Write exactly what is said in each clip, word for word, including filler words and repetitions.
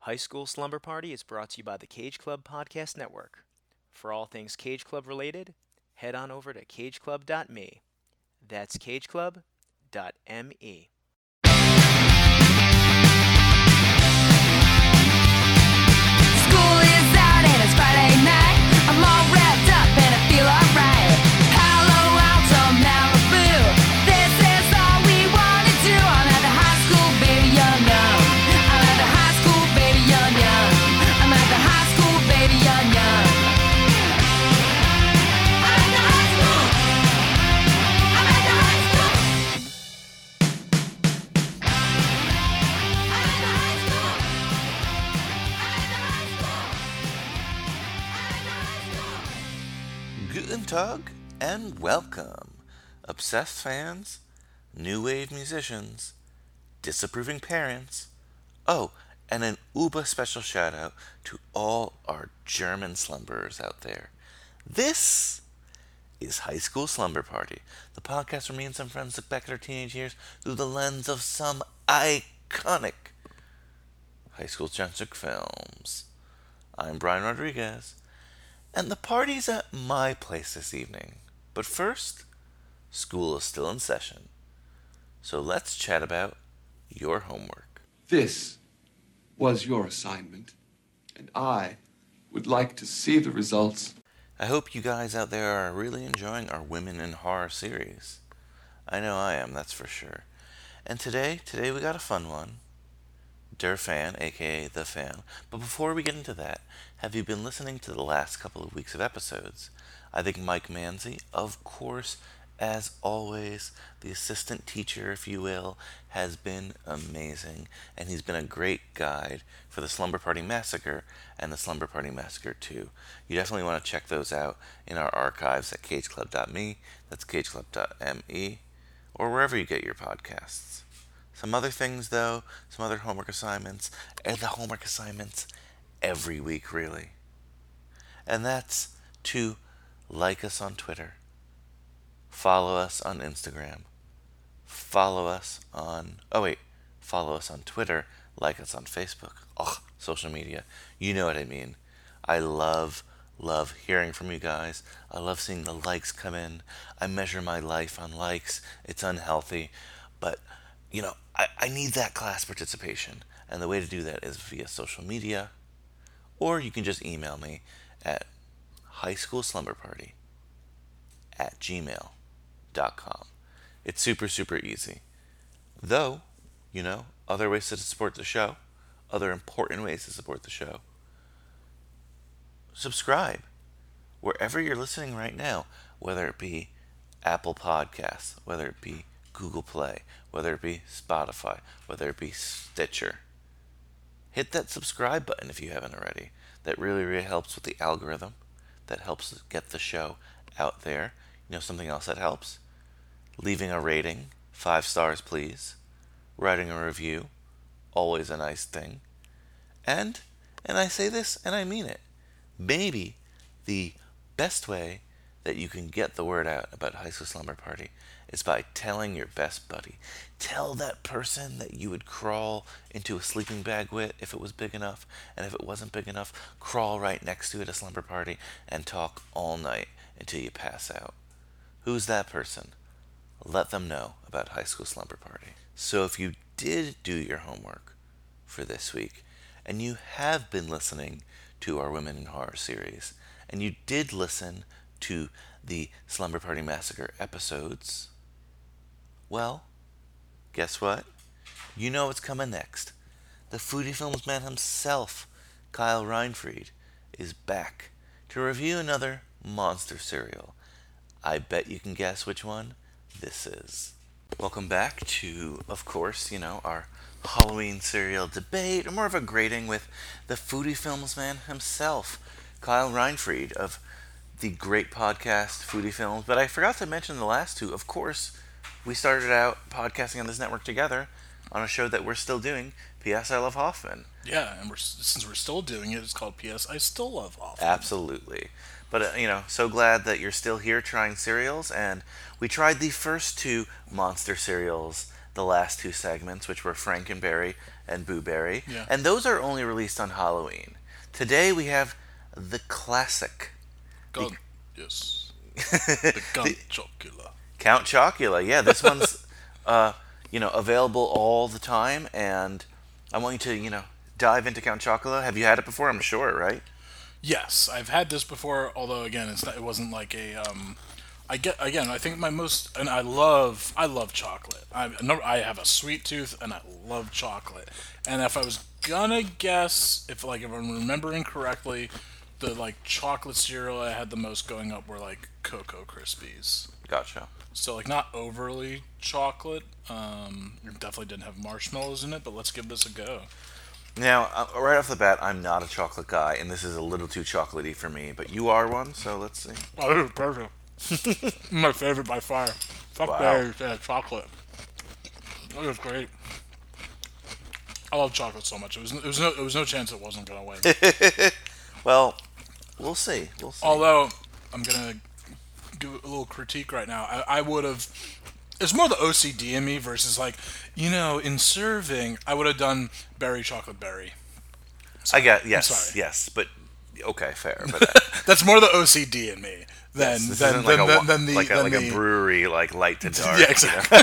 High School Slumber Party is brought to you by the Cage Club Podcast Network. For all things Cage Club related, head on over to cage club dot me. That's cage club dot me. School is out and it's Friday night. I'm all wrapped up and I feel alright. Palo Alto, Malibu. This is all we wanna do. I'm at the high school, baby, young, young. I'm at the high school, baby, young, young. I'm at the high school, baby, young, young. I'm at the high school. I'm at the high school. I'm at the high school. Guten Tag and welcome, obsessed fans, new wave musicians, disapproving parents. Oh, and an uber special shout out to all our German slumberers out there. This is High School Slumber Party, the podcast where me and some friends look back at our teenage years through the lens of some iconic high school centric films. I'm Brian Rodriguez. And the party's at my place this evening. But first, school is still in session. So let's chat about your homework. This was your assignment, and I would like to see the results. I hope you guys out there are really enjoying our Women in Horror series. I know I am, that's for sure. And today, today we got a fun one. Der Fan, aka The Fan. But before we get into that, have you been listening to the last couple of weeks of episodes? I think Mike Manzi, of course, as always, the assistant teacher, if you will, has been amazing. And he's been a great guide for the Slumber Party Massacre and the Slumber Party Massacre two. You definitely want to check those out in our archives at cage club dot me. That's cage club dot me. Or wherever you get your podcasts. Some other things, though, some other homework assignments, and the homework assignments every week, really. And that's to like us on Twitter, follow us on Instagram, follow us on, oh wait, follow us on Twitter, like us on Facebook. Ugh, social media. You know what I mean. I love, love hearing from you guys. I love seeing the likes come in. I measure my life on likes. It's unhealthy, but you know, I, I need that class participation. And the way to do that is via social media. Or you can just email me at highschoolslumberparty at gmail dot com. It's super, super easy. Though, you know, other ways to support the show, other important ways to support the show. Subscribe. Wherever you're listening right now, whether it be Apple Podcasts, whether it be Google Play, whether it be Spotify, whether it be Stitcher. Hit that subscribe button if you haven't already. That really, really helps with the algorithm. That helps get the show out there. You know something else that helps? Leaving a rating, five stars please. Writing a review, always a nice thing. And, and I say this and I mean it, maybe the best way that you can get the word out about High School Slumber Party is by telling your best buddy. Tell that person that you would crawl into a sleeping bag with if it was big enough, and if it wasn't big enough, crawl right next to it at a slumber party and talk all night until you pass out. Who's that person? Let them know about High School Slumber Party. So if you did do your homework for this week, and you have been listening to our Women in Horror series, and you did listen to the Slumber Party Massacre episodes, well, guess what? You know what's coming next. The Foodie Films man himself, Kyle Reinfried, is back to review another monster cereal. I bet you can guess which one this is. Welcome back to, of course, you know, our Halloween cereal debate, or more of a grading with the Foodie Films man himself, Kyle Reinfried of the great podcast Foodie Films. But I forgot to mention the last two. Of course, we started out podcasting on this network together on a show that we're still doing, P S. I Love Hoffman. Yeah, and we're since we're still doing it, it's called P S. I Still Love Hoffman. Absolutely. But, uh, you know, so glad that you're still here trying cereals. And we tried the first two monster cereals the last two segments, which were Frankenberry and Boo Berry. Yeah. And those are only released on Halloween. Today we have the classic Gun. Yes. The Gun Chocula. Count Chocula. Yeah, this one's uh, you know, available all the time, and I want you to, you know, dive into Count Chocula. Have you had it before? I'm sure, right? Yes, I've had this before. Although again, it's not, it wasn't like a. Um, I get again. I think my most and I love I love chocolate. I no, I have a sweet tooth and I love chocolate. And if I was gonna guess, if like if I'm remembering correctly, the like chocolate cereal I had the most going up were like Cocoa Krispies. Gotcha. So like not overly chocolate. Um, it definitely didn't have marshmallows in it, but let's give this a go. Now, uh, right off the bat, I'm not a chocolate guy, and this is a little too chocolatey for me, but you are one, so let's see. Oh, this is perfect. My favorite by far. Fuck Wow. berries, yeah, chocolate. That was great. I love chocolate so much. It was, it was no, it was no chance it wasn't gonna win. Well, we'll see. We'll see. Although I'm gonna give a little critique right now. I, I would have. It's more the O C D in me versus like, you know, in serving, I would have done berry chocolate berry. I got yes, sorry. yes, but okay, fair. But uh, That's more the O C D in me than yes, this than, isn't than, like, a, than, wa- than the like a than like the, a brewery, like light to dark. Yeah, exactly.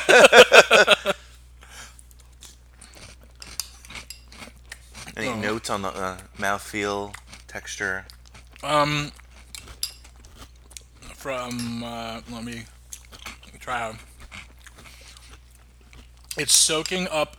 Any Oh. notes on the uh, mouthfeel, texture? Um, from uh, let me try out. It's soaking up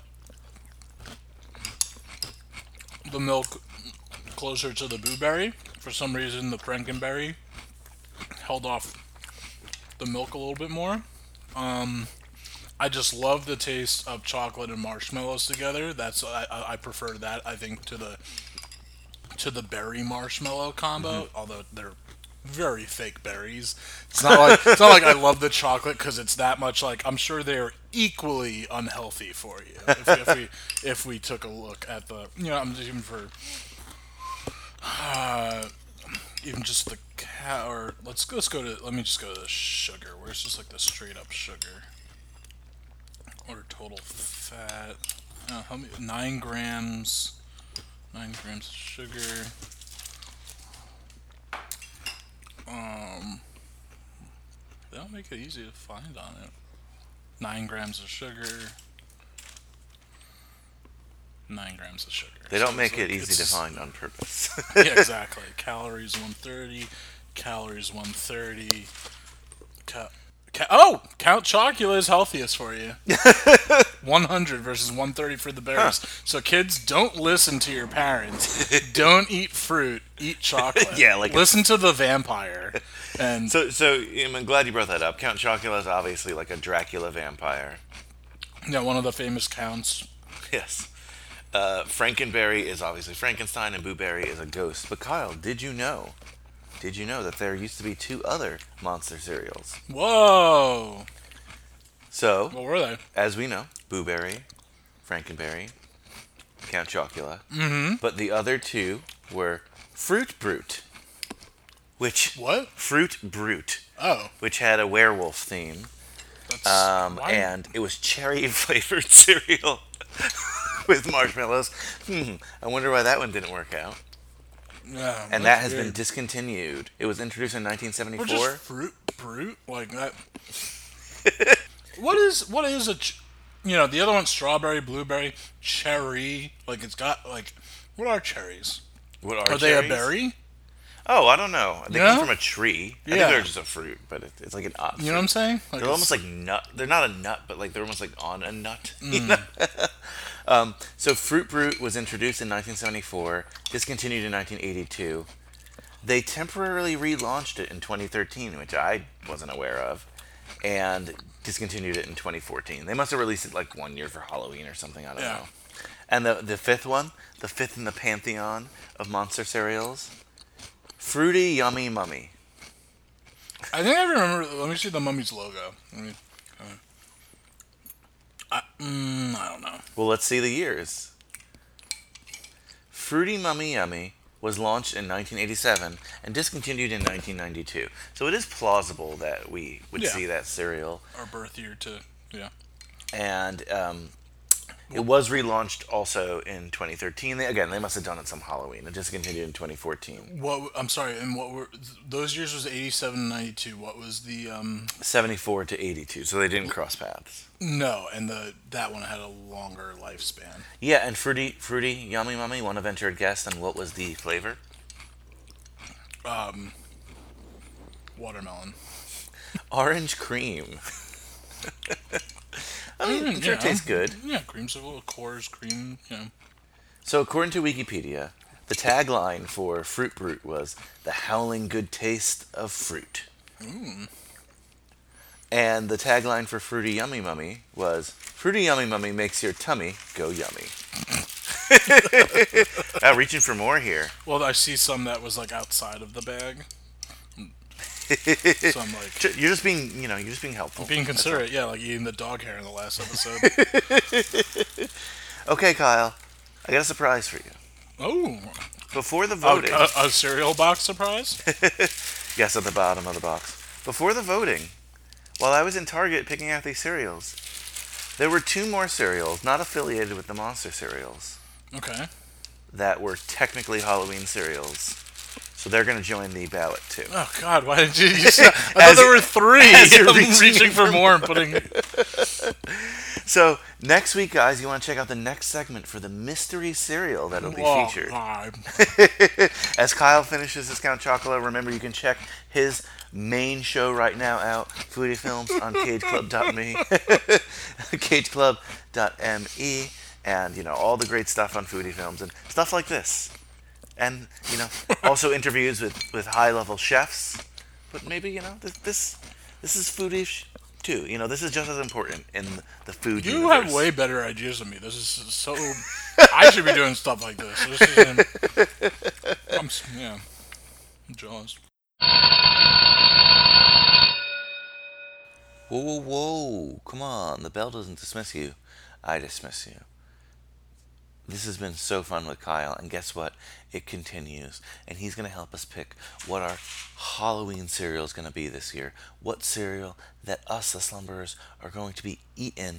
the milk closer to the blueberry. For some reason, the Frankenberry held off the milk a little bit more. Um, I just love the taste of chocolate and marshmallows together. That's I, I I prefer that I think to the to the berry marshmallow combo. Although they're very fake berries. It's not like it's not like I love the chocolate because it's that much. Like I'm sure they're equally unhealthy for you. If, if we if we took a look at the you know I'm just even for uh, even just the cow or let's let's go to let me just go to the sugar. Where's just like the straight up sugar? What are total fat? Uh, how many? Nine grams. Nine grams of sugar. Um, they don't make it easy to find on it. Nine grams of sugar. Nine grams of sugar. They don't So make it's it like- easy to it's- find on purpose. Yeah, exactly. Calories one thirty. Calories one thirty. Ca- ca- oh! Count Chocula is healthiest for you. one hundred versus one thirty for the berries. So kids, don't listen to your parents. Don't eat fruit. Eat chocolate. Yeah, like a- listen to the vampire. And so, so I'm glad you brought that up. Count Chocula is obviously like a Dracula vampire. yeah, one of the famous counts. Yes. Uh, Frankenberry is obviously Frankenstein, and Boo Berry is a ghost. But Kyle, did you know? Did you know that there used to be two other monster cereals? Whoa! So, What were they? as we know, Boo Berry, Frankenberry, Count Chocula. Mm-hmm. But the other two were Fruit Brute, which What? Fruit Brute, Oh, which had a werewolf theme, that's um, why- and it was cherry flavored cereal with marshmallows. Hmm. I wonder why that one didn't work out. yeah, And that that's has been weird. discontinued. It was introduced in nineteen Or seventy-four. just fruit brute like that. What is what is a ch- you know the other one's strawberry, blueberry, cherry. Like it's got like what are cherries? What Are, are, they a cherries? berry? Oh, I don't know. They Yeah? come from a tree. I Yeah. think they're just a fruit, but it, it's like an odd. You know what I'm saying? Like They're it's- almost like nut. They're not a nut, but like they're almost like on a nut. Mm. You know? um, so Fruit Brute was introduced in nineteen seventy-four, discontinued in nineteen eighty-two. They temporarily relaunched it in twenty thirteen, which I wasn't aware of, and discontinued it in twenty fourteen. They must have released it like one year for Halloween or something. I don't Yeah. know. And the the fifth one, the fifth in the pantheon of monster cereals, Fruity Yummy Mummy. I think I remember. Let me see the mummy's logo. Let me, uh, I, mm, I don't know. Well, let's see the years. Fruity Mummy Yummy was launched in nineteen eighty-seven and discontinued in nineteen ninety-two. So it is plausible that we would Yeah. see that cereal. Our birth year to yeah. And um, it was relaunched also in twenty thirteen. They, again, they must have done it some Halloween. It just continued in twenty fourteen. What I'm sorry, and what were those years was eighty-seven and ninety-two. What was the um seventy-four to eighty-two, so they didn't cross paths. no, and the that one had a longer lifespan. Yeah, and Fruity, Fruity Yummy Mummy, one have entered guest, and what was the flavor? Um watermelon. Orange cream. I mean, I'm sure Yeah. it tastes good. Yeah, creamsicle, Coors cream, you know. So according to Wikipedia, the tagline for Fruit Brute was "the howling good taste of fruit." Mm. And the tagline for Fruity Yummy Mummy was "Fruity Yummy Mummy makes your tummy go yummy." uh, reaching for more here. Well, I see some that was like outside of the bag. So I'm like Ju- You're just being, you know, you're just being helpful. being considerate, yeah, like eating the dog hair in the last episode. Okay, Kyle, I got a surprise for you. Oh, Before the a, voting, a, a cereal box surprise. yes, at the bottom of the box. Before the voting, while I was in Target picking out these cereals, there were two more cereals not affiliated with the Monster cereals Okay. that were technically Halloween cereals. So they're going to join the ballot too. Oh God, why did you? you say, I thought As- there were three. as you're I'm reaching reaching for more and putting. So next week, guys, you want to check out the next segment for the mystery cereal that'll be Oh, featured. God. As Kyle finishes his Count Chocula, remember you can check his main show right now out, Foodie Films, on cage club dot me, cage club dot me, and you know all the great stuff on Foodie Films and stuff like this, and you know also interviews with, with high level chefs. But maybe you know this this, this is foodie too. You know this is just as important in the food You universe. have way better ideas than me. This is so. I should be doing stuff like this. This isn't. I'm s- yeah. I'm jealous. Whoa, whoa, whoa! Come on, the bell doesn't dismiss you. I dismiss you. This has been so fun with Kyle, and guess what? It continues, and he's going to help us pick what our Halloween cereal is going to be this year. What cereal that us, the slumberers, are going to be eating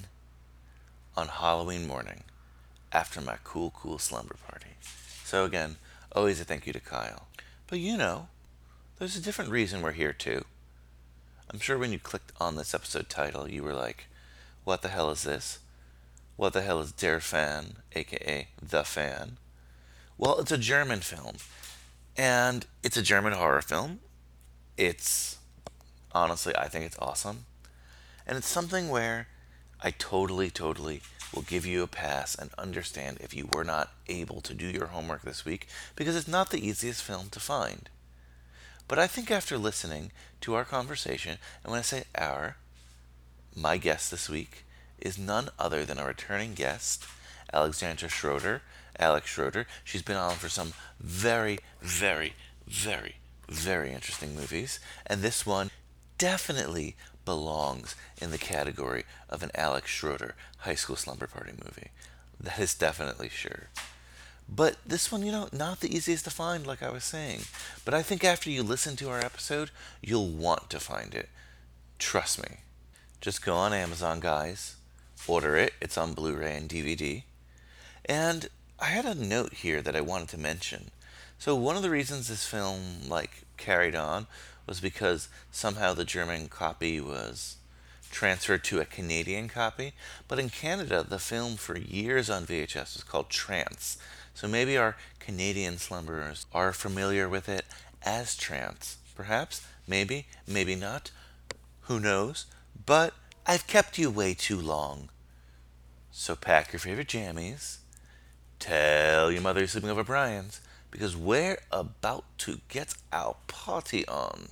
on Halloween morning after my cool, cool slumber party. So again, always a thank you to Kyle. But you know, there's a different reason we're here too. I'm sure when you clicked on this episode title, you were like, what the hell is this? What the hell is Der Fan, aka The Fan? Well, it's a German film. And it's a German horror film. It's, honestly, I think it's awesome. And it's something where I totally, totally will give you a pass and understand if you were not able to do your homework this week, because it's not the easiest film to find. But I think after listening to our conversation, and when I say our, my guest this week is none other than a returning guest, Alexandra Schroeder. Alex Schroeder. She's been on for some very, very, very, very interesting movies. And this one definitely belongs in the category of an Alex Schroeder high school slumber party movie. That is definitely sure. But this one, you know, not the easiest to find, like I was saying. But I think after you listen to our episode, you'll want to find it. Trust me. Just go on Amazon, guys. Order it. It's on Blu-ray and D V D. And I had a note here that I wanted to mention. So one of the reasons this film, like, carried on was because somehow the German copy was transferred to a Canadian copy. But in Canada, the film for years on V H S was called Trance. So maybe our Canadian slumberers are familiar with it as Trance. Perhaps, maybe, maybe not. Who knows? But I've kept you way too long. So pack your favorite jammies. Tell your mother you're sleeping over Brian's, because we're about to get our party on.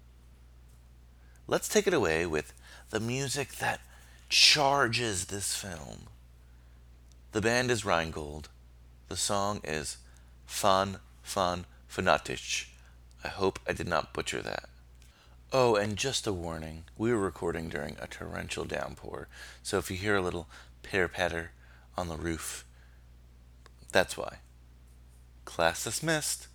Let's take it away with the music that charges this film. The band is Rheingold. The song is Fun, Fun, Fanatisch. I hope I did not butcher that. Oh, and just a warning, we were recording during a torrential downpour, so if you hear a little pitter-patter on the roof, that's why. Class dismissed.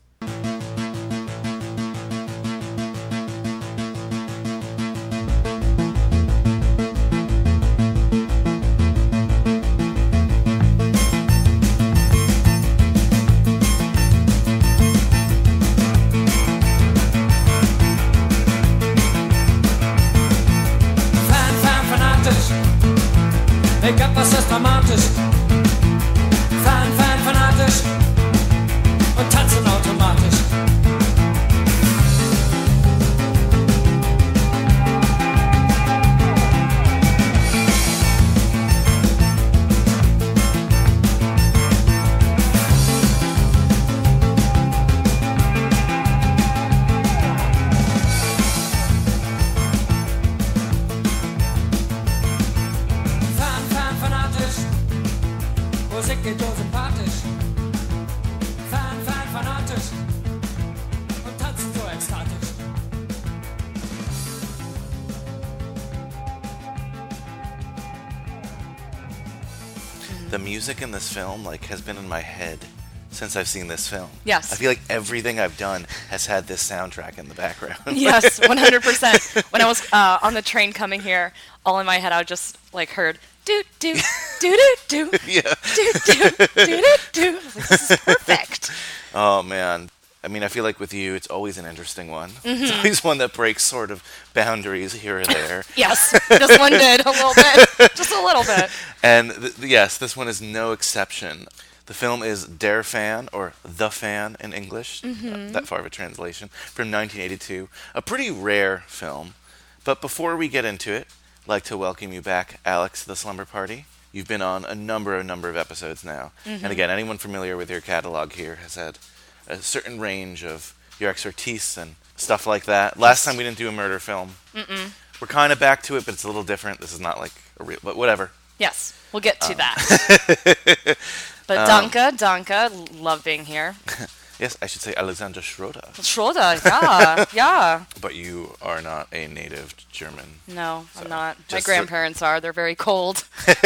the music in this film like has been in my head since I've seen this film. Yes. I feel like everything I've done has had this soundtrack in the background. Yes, one hundred percent. When I was uh, on the train coming here, all in my head, I just like heard do do do do do Yeah. do do do do do. I was like, this is perfect. Oh man. I mean, I feel like with you, it's always an interesting one. It's always one that breaks sort of boundaries here or there. Yes, this one did a little bit, just a little bit. And th- yes, this one is no exception. The film is Der Fan, or The Fan in English, uh, that far of a translation, from nineteen eighty-two. A pretty rare film. But before we get into it, I'd like to welcome you back, Alex, to the Slumber Party. You've been on a number, a number of episodes now. And again, anyone familiar with your catalog here has had a certain range of your expertise and stuff like that. Last time we didn't do a murder film. Mm-mm. We're kind of back to it, but it's a little different. This is not like a real, but whatever. Yes, we'll get to that. But Danke, Danke, love being here. Yes, I should say Alexander Schroeder. Schroeder, yeah, yeah. But you are not a native German. No, So, I'm not. My just grandparents are. They're very cold.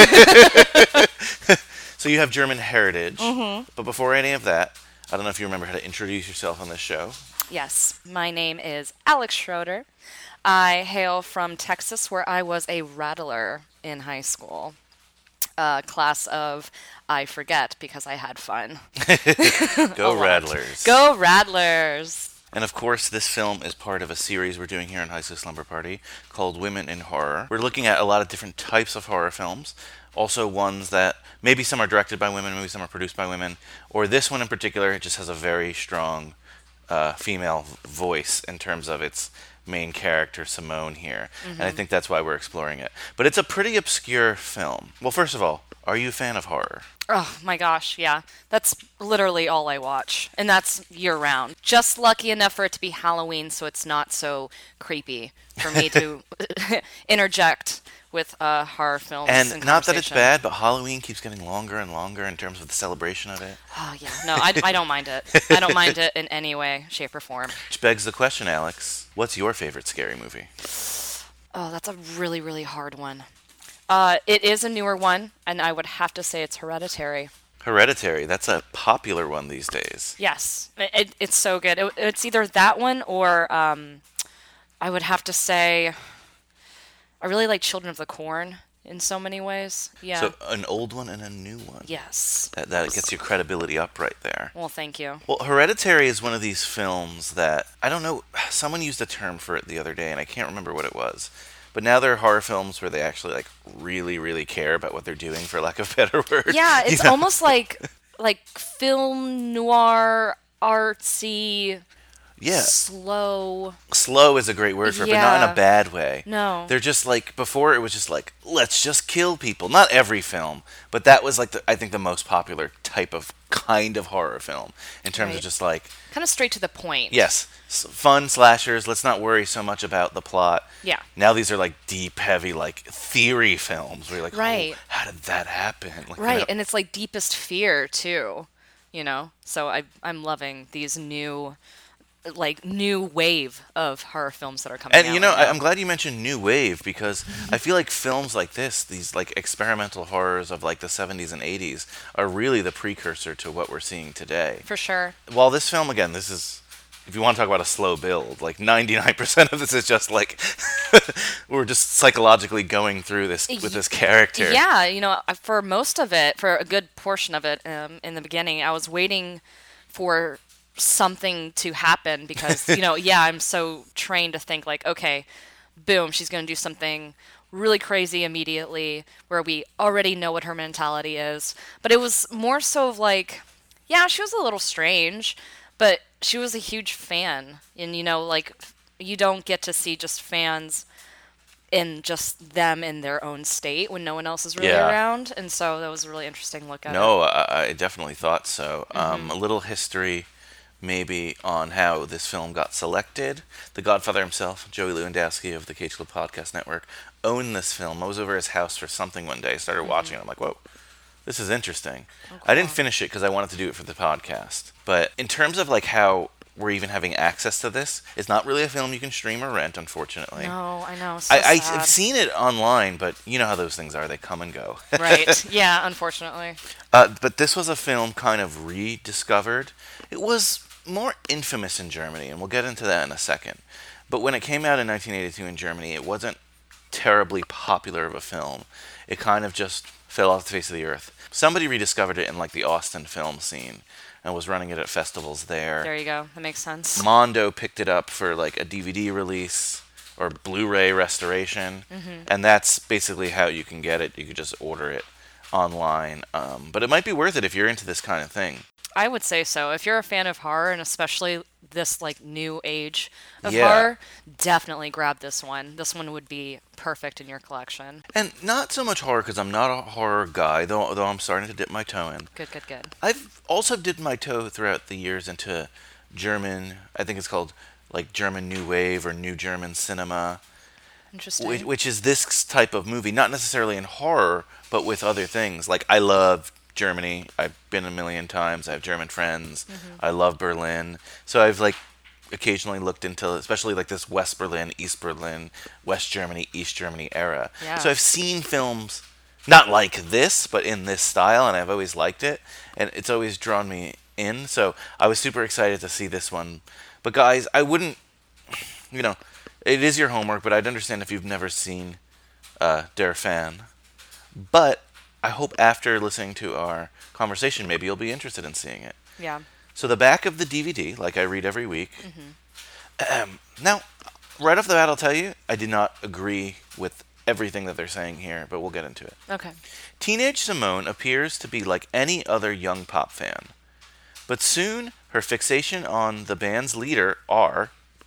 So you have German heritage. Mm-hmm. But before any of that, I don't know if you remember how to introduce yourself on this show. Yes, my name is Alex Schroeder. I hail from Texas, where I was a rattler in high school. Uh, class of, I forget because I had fun. Go Rattlers. Go Rattlers! And of course, this film is part of a series we're doing here in High School Slumber Party called Women in Horror. We're looking at a lot of different types of horror films. Also ones that maybe some are directed by women, maybe some are produced by women. Or this one in particular, it just has a very strong uh, female voice in terms of its main character, Simone, here. And I think that's why we're exploring it. But it's a pretty obscure film. Well, first of all, are you a fan of horror? Oh my gosh, yeah. That's literally all I watch. And that's year round. Just lucky enough for it to be Halloween so it's not so creepy for me to interject with uh, horror films. And in not that it's conversation. bad, but Halloween keeps getting longer and longer in terms of the celebration of it. Oh yeah, no, I, I don't mind it. I don't mind it in any way, shape, or form. Which begs the question, Alex, what's your favorite scary movie? Oh, that's a really, really hard one. Uh, it is a newer one, and I would have to say it's Hereditary. Hereditary, that's a popular one these days. Yes, it, it, it's so good. It, it's either that one or um, I would have to say I really like Children of the Corn in so many ways. Yeah. So an old one and a new one. Yes. That, that gets your credibility up right there. Well, thank you. Well, Hereditary is one of these films that, I don't know, someone used a term for it the other day, and I can't remember what it was. But now there are horror films where they actually, like, really, really care about what they're doing, for lack of a better word. Yeah, You it's know? almost like like film noir, artsy, Yeah. slow. Slow is a great word for it, but not in Yeah. a bad way. No. They're just like, before it was just like, let's just kill people. Not every film, but that was like, the, I think, the most popular type of kind of horror film in terms Right. of just like, Kind of straight to the point. yes, s- fun slashers. Let's not worry so much about the plot. Yeah. Now these are like deep, heavy, like theory films where you're like, Right. oh, how did that happen? Like, you Right, know, and it's like deepest fear too, you know. So I I'm loving these new, like new wave of horror films that are coming out. And you know, right I, now. I'm glad you mentioned new wave, because I feel like films like this, these like experimental horrors of like the seventies and eighties, are really the precursor to what we're seeing today. for sure. While this film, again, this is, if you want to talk about a slow build, like ninety-nine percent of this is just like we're just psychologically going through this with this character. Yeah, you know, I- for most of it, for a good portion of it, um, in the beginning, I was waiting for something to happen because, you know, yeah, I'm so trained to think like, okay, boom, she's going to do something really crazy immediately where we already know what her mentality is. But it was more so of like, yeah, she was a little strange, but she was a huge fan. And, you know, like, you don't get to see just fans in just them in their own state when no one else is really Yeah. around. And so that was a really interesting look at No, it. I, I definitely thought so. Mm-hmm. Um, a little history, maybe, on how this film got selected. The Godfather himself, Joey Lewandowski of the Cage Club Podcast Network, owned this film. I was over his house for something one day, started watching it. I'm like, whoa, this is interesting. I didn't finish it because I wanted to do it for the podcast. But in terms of like how we're even having access to this. It's not really a film you can stream or rent, unfortunately. No, I know. So I, I, sad. I've seen it online, but you know how those things are. They come and go. Right. Yeah, unfortunately. Uh, but this was a film kind of rediscovered. It was more infamous in Germany, and we'll get into that in a second. But when it came out in nineteen eighty-two in Germany, it wasn't terribly popular of a film. It kind of just fell off the face of the earth. Somebody rediscovered it in like the Austin film scene and was running it at festivals there. There you go. That makes sense. Mondo picked it up for like a D V D release or Blu-ray restoration, Mm-hmm. and that's basically how you can get it. You could just order it online, um, but it might be worth it if you're into this kind of thing. I would say so. If you're a fan of horror, and especially this like new age of Yeah. horror, definitely grab this one. This one would be perfect in your collection. And not so much horror because I'm not a horror guy, though. Though I'm starting to dip my toe in. Good, good, good. I've also dipped my toe throughout the years into German. I think it's called like German New Wave or New German Cinema. Interesting. Which, which is this type of movie, not necessarily in horror, but with other things. Like, I love Germany. I've been a million times. I have German friends. Mm-hmm. I love Berlin. So I've, like, occasionally looked into, especially, like, this West Berlin, East Berlin, West Germany, East Germany era. Yeah. So I've seen films, not like this, but in this style, and I've always liked it. And it's always drawn me in. So I was super excited to see this one. But, guys, I wouldn't, you know... It is your homework, but I'd understand if you've never seen uh, Der Fan. But I hope after listening to our conversation, maybe you'll be interested in seeing it. Yeah. So the back of the D V D, like I read every week. Mm-hmm. Um, now, right off the bat, I'll tell you, I did not agree with everything that they're saying here, but we'll get into it. Okay. Teenage Simone appears to be like any other young pop fan. But soon, her fixation on the band's leader, R,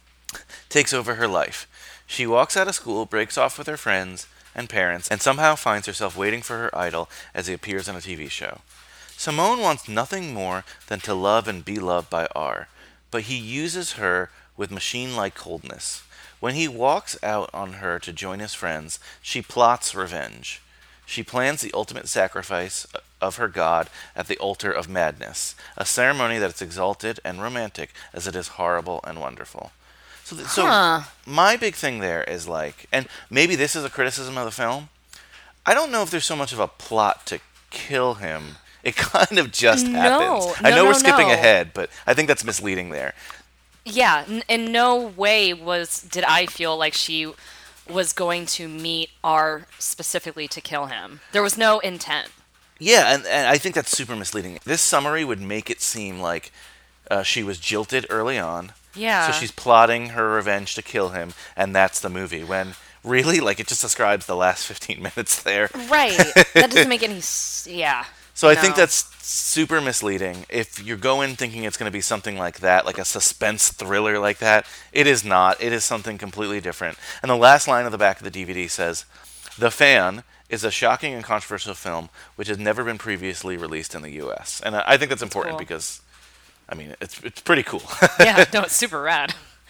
takes over her life. She walks out of school, breaks off with her friends and parents, and somehow finds herself waiting for her idol as he appears on a T V show. Simone wants nothing more than to love and be loved by R, but he uses her with machine-like coldness. When he walks out on her to join his friends, she plots revenge. She plans the ultimate sacrifice of her god at the altar of madness, a ceremony that is exalted and romantic as it is horrible and wonderful. So, th- so Huh. my big thing there is like, and maybe this is a criticism of the film, I don't know if there's so much of a plot to kill him. It kind of just No, happens. I no, know no, we're skipping no. ahead, but I think that's misleading there. Yeah. N- in no way was did I feel like she was going to meet R specifically to kill him. There was no intent. Yeah, and, and I think that's super misleading. This summary would make it seem like uh, she was jilted early on. Yeah. So she's plotting her revenge to kill him, and that's the movie. When really, like, it just describes the last fifteen minutes there. Right. That doesn't make any. S- yeah. So I think No. that's super misleading. If you go in thinking it's going to be something like that, like a suspense thriller like that, it is not. It is something completely different. And the last line of the back of the D V D says, "The Fan is a shocking and controversial film which has never been previously released in the U S" And I I think that's important cool. because, I mean, it's it's pretty cool. Yeah. No, it's super rad.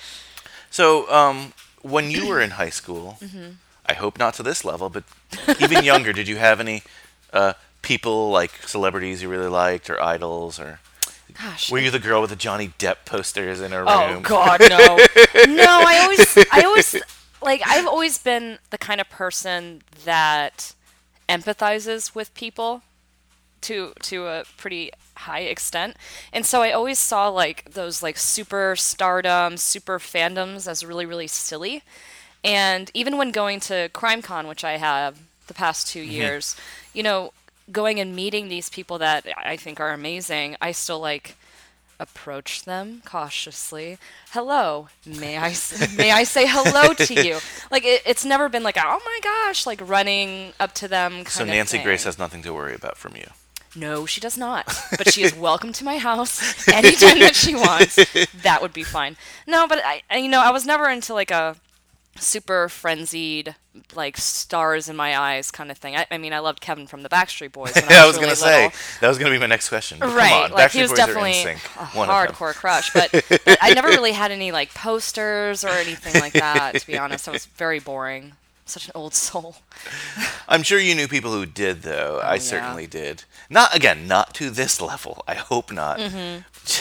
So, um, when you were in high school, Mm-hmm. I hope not to this level, but even younger, did you have any uh, people, like celebrities you really liked, or idols, or Gosh. were you the girl with the Johnny Depp posters in her Oh room? God, no, no. I always, I always, like, I've always been the kind of person that empathizes with people to to a pretty high extent, and so I always saw like those like super stardom, super fandoms as really really silly, and even when going to CrimeCon, which I have the past two years, you know, going and meeting these people that I think are amazing, I still like approach them cautiously. Hello, may I s- may I say hello to you? Like it, it's never been like oh my gosh, like running up to them. Kind So of Nancy thing. Grace has nothing to worry about from you. No, she does not. But she is welcome to my house anytime that she wants. That would be fine. No, but I, I, you know, I was never into like a super frenzied, like stars in my eyes kind of thing. I, I mean, I loved Kevin from the Backstreet Boys. When I I was, was really gonna say little. that was gonna be my next question. But Right, come on, like Backstreet he was Boys are definitely NSYNC, a one of them. hardcore crush, but, but I never really had any like posters or anything like that. To be honest, I was very boring. Such an old soul. I'm sure you knew people who did, though. I yeah. certainly did. Not again, not to this level. I hope not. Mm-hmm.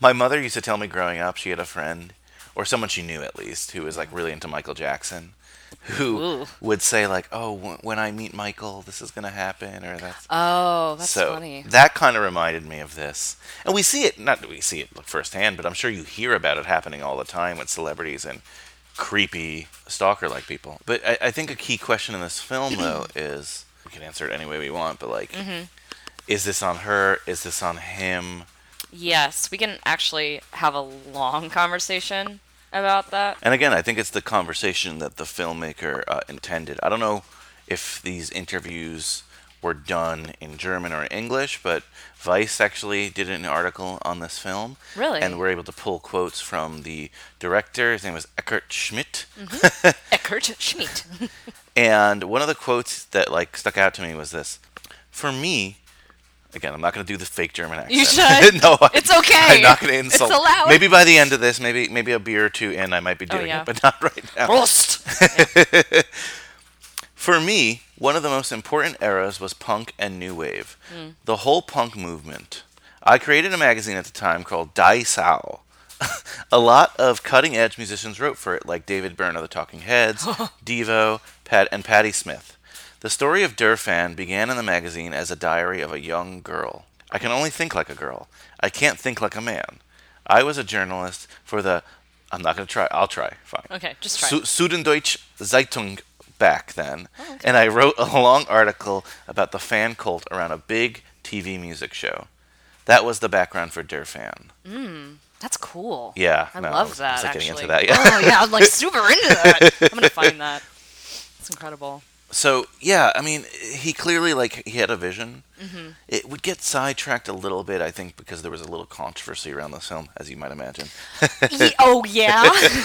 My mother used to tell me growing up she had a friend, or someone she knew at least, who was like really into Michael Jackson, who Ooh. would say like, "Oh, w- when I meet Michael, this is gonna happen," or that's. Oh, that's so funny. that kind of reminded me of this, and we see it. Not that we see it firsthand, but I'm sure you hear about it happening all the time with celebrities and creepy stalker-like people. But I, I think a key question in this film, though, is we can answer it any way we want, but like, Mm-hmm. is this on her? Is this on him? Yes, we can actually have a long conversation about that. And again, I think it's the conversation that the filmmaker uh, intended. I don't know if these interviews were done in German or English, but Vice actually did an article on this film. Really? And we're able to pull quotes from the director. His name was Eckhart Schmidt. Eckhart Schmidt. And one of the quotes that like stuck out to me was this: "For me," again, I'm not going to do the fake German accent. You should. No, I- It's okay. I'm not going to insult. It's allowed. Maybe by the end of this, maybe maybe a beer or two in, I might be Oh, doing yeah. it, but not right now. Prost. For me, one of the most important eras was punk and new wave. The whole punk movement. I created a magazine at the time called Die Sau. A lot of cutting-edge musicians wrote for it, like David Byrne of the Talking Heads, Devo, Pat, and Patti Smith. The story of Durfan began in the magazine as a diary of a young girl. I can only think like a girl. I can't think like a man. I was a journalist for the... I'm not going to try. I'll try. Fine. Okay, just try. Su- Süddeutsche Zeitung back then. Oh, okay. And I wrote a long article about the fan cult around a big T V music show. That was the background for Durfan. That's cool. Yeah, I no, I love was- that. was, like, actually. getting into that, yeah. Oh yeah, I'm like super into that. I'm gonna find that. It's incredible. So, yeah, I mean, he clearly, like, he had a vision. Mm-hmm. It would get sidetracked a little bit, I think, because there was a little controversy around this film, as you might imagine. Ye- oh yeah.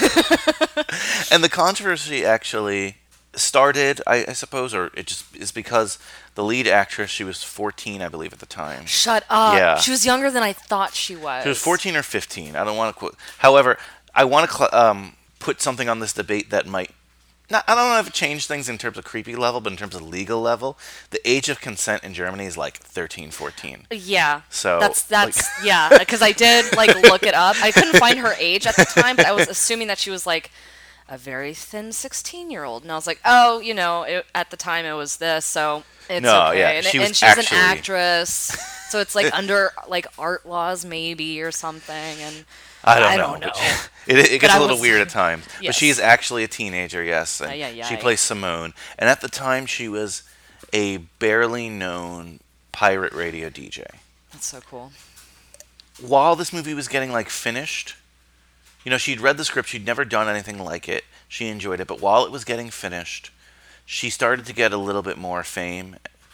And the controversy actually started, I, I suppose, or it just is because the lead actress, she was fourteen, I believe, at the time. Shut up. Yeah. She was younger than I thought she was. She was fourteen or fifteen. I don't want to quote. However, I want to cl- um, put something on this debate that might. Not, I don't know if it changed things in terms of creepy level, but in terms of legal level, the age of consent in Germany is like thirteen, fourteen. Yeah. So, that's that's like- yeah. Because I did like look it up. I couldn't find her age at the time, but I was assuming that she was like a very thin sixteen-year-old, and I was like, oh, you know, it, at the time it was this, so it's No, okay. yeah, and she was and she's actually- an actress, so it's like under like art laws maybe or something, and I don't I know. don't know. but It, it But gets I a little was- weird at times. But Yes. she's actually a teenager, yes. And Ay, ay, she ay. plays Simone. And at the time, she was a barely known pirate radio D J. that's so cool. While this movie was getting like finished, you know, she'd read the script, she'd never done anything like it. She enjoyed it, but while it was getting finished, she started to get a little bit more fame,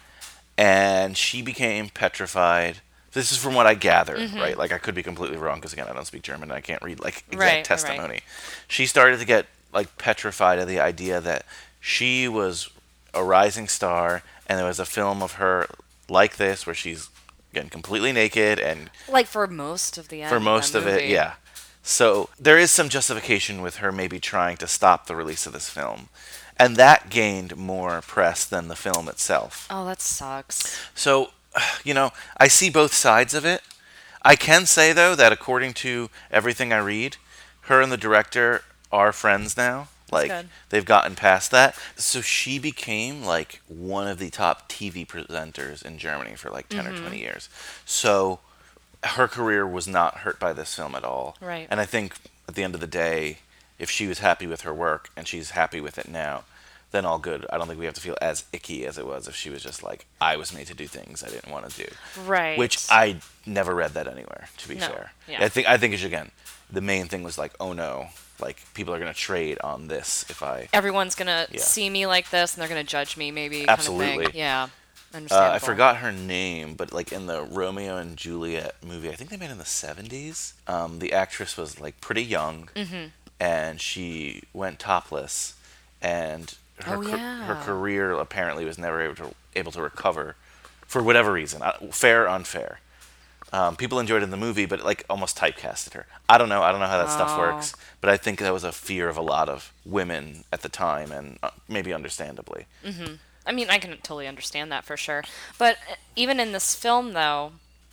and she became petrified. This is from what I gathered, Mm-hmm. right? Like, I could be completely wrong because again, I don't speak German and I can't read like exact Right, right, right. testimony. She started to get like petrified of the idea that she was a rising star, and there was a film of her like this where she's again completely naked and Like for most of the end for most the of it, movie. yeah. So there is some justification with her maybe trying to stop the release of this film. And that gained more press than the film itself. Oh, that sucks. So, you know, I see both sides of it. I can say, though, that according to everything I read, her and the director are friends now. Like, good. they've gotten past that. So she became, like, one of the top T V presenters in Germany for, like, ten or twenty years. So her career was not hurt by this film at all. Right. And I think at the end of the day, if she was happy with her work and she's happy with it now, then all good. I don't think we have to feel as icky as it was if she was just like, I was made to do things I didn't want to do. Right. Which I never read that anywhere, to be No, fair. yeah. I think I think it's again, the main thing was like, oh no, like people are gonna trade on this if I Everyone's gonna Yeah. see me like this, and they're gonna judge me, maybe. Kind Absolutely. Of thing. Yeah. uh, Understandable. I forgot her name, but like in the Romeo and Juliet movie, I think they made it in the seventies. Um, the actress was like pretty young, Mm-hmm. and she went topless, and her Oh, ca- her yeah. career apparently was never able to able to recover for whatever reason, uh, fair unfair. Um, people enjoyed it in the movie, but like almost typecasted her. I don't know. I don't know how that stuff Oh. works, but I think that was a fear of a lot of women at the time, and uh, maybe understandably. I mean, I can totally understand that for sure. But uh, even in this film, though,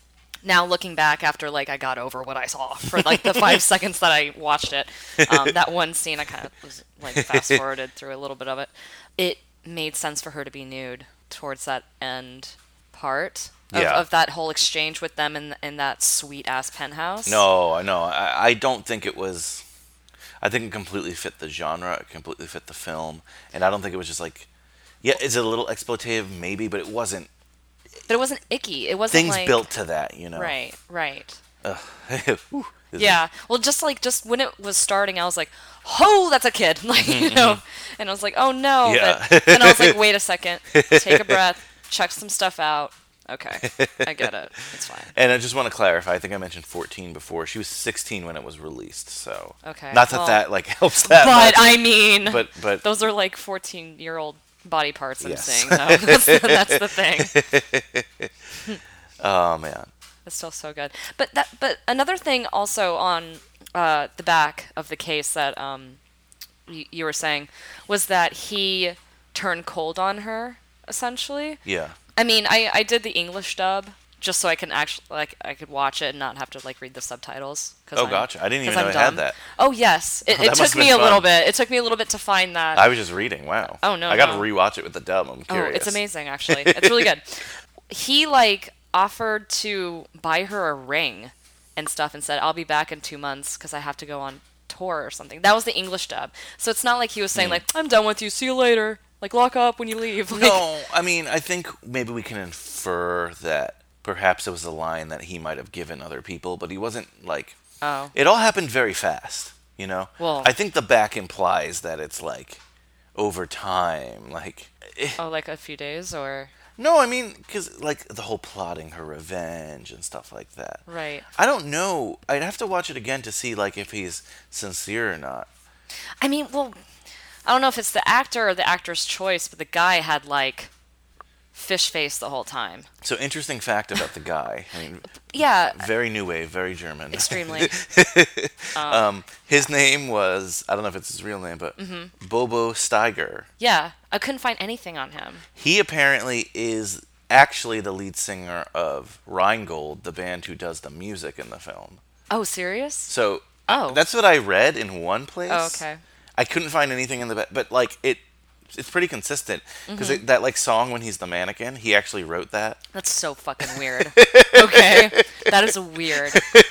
now looking back after like I got over what I saw for like the five seconds that I watched it, um, that one scene I kind of was like fast forwarded through a little bit of it. It made sense for her to be nude towards that end part of, Yeah. of that whole exchange with them in in that sweet ass penthouse. No, no, I, I don't think it was. I think it completely fit the genre. It completely fit the film, and I don't think it was just like, yeah, is it a little exploitative? Maybe, but it wasn't. But it wasn't icky. It wasn't Things like, built to that, you know. Right, right. Whew. Yeah. Well, just like just when it was starting, I was like, "Oh, that's a kid!" Like you know, and I was like, "Oh no!" Yeah. But then I was like, "Wait a second, take a breath, check some stuff out." Okay, I get it. It's fine. And I just want to clarify. I think I mentioned fourteen before. She was sixteen when it was released. So. Okay, Not that well- that like helps that But much. I mean, But but those are like fourteen-year-old body parts. I'm Yes. saying, though. That's, the, that's the thing. oh man. It's still so good. But that, but another thing also on uh, the back of the case that um, y- you were saying was that he turned cold on her, essentially. Yeah. I mean, I, I did the English dub just so I can actually like I could watch it and not have to like read the subtitles. 'Cause Oh, I'm- gotcha. I didn't even 'cause know I'm it had dumb. that. Oh yes, it, Oh, it that took must've me been a little fun. bit. It took me a little bit to find that. I was just reading. Wow. Oh, no, I got to no. rewatch it with the dub. I'm Oh, curious. it's amazing, actually. It's really good. He, like, offered to buy her a ring and stuff and said, I'll be back in two months because I have to go on tour or something. That was the English dub. So it's not like he was saying, like, I'm done with you. See you later. Like, lock up when you leave. Like, No, I mean, I think maybe we can infer that perhaps it was a line that he might have given other people, but he wasn't, like... Oh. It all happened very fast, you know? Well- I think the back implies that it's, like, over time, like... eh, Oh, like a few days or... No, I mean, because, like, the whole plotting her revenge and stuff like that. Right. I don't know. I'd have to watch it again to see, like, if he's sincere or not. I mean, well, I don't know if it's the actor or the actor's choice, but the guy had, like, fish face the whole time. So, interesting fact about the guy. I mean, Yeah, very new wave, very German. extremely. Um, his name was, I don't know if it's his real name, but Mm-hmm. Bobo Steiger. Yeah, I couldn't find anything on him. He apparently is actually the lead singer of Rheingold, the band who does the music in the film. Oh, serious? So Oh. that's what I read in one place. Oh, okay. I couldn't find anything in the ba- but like it, it's pretty consistent because Mm-hmm. that like song when he's the mannequin, he actually wrote that. That's so fucking weird. Okay, that is weird.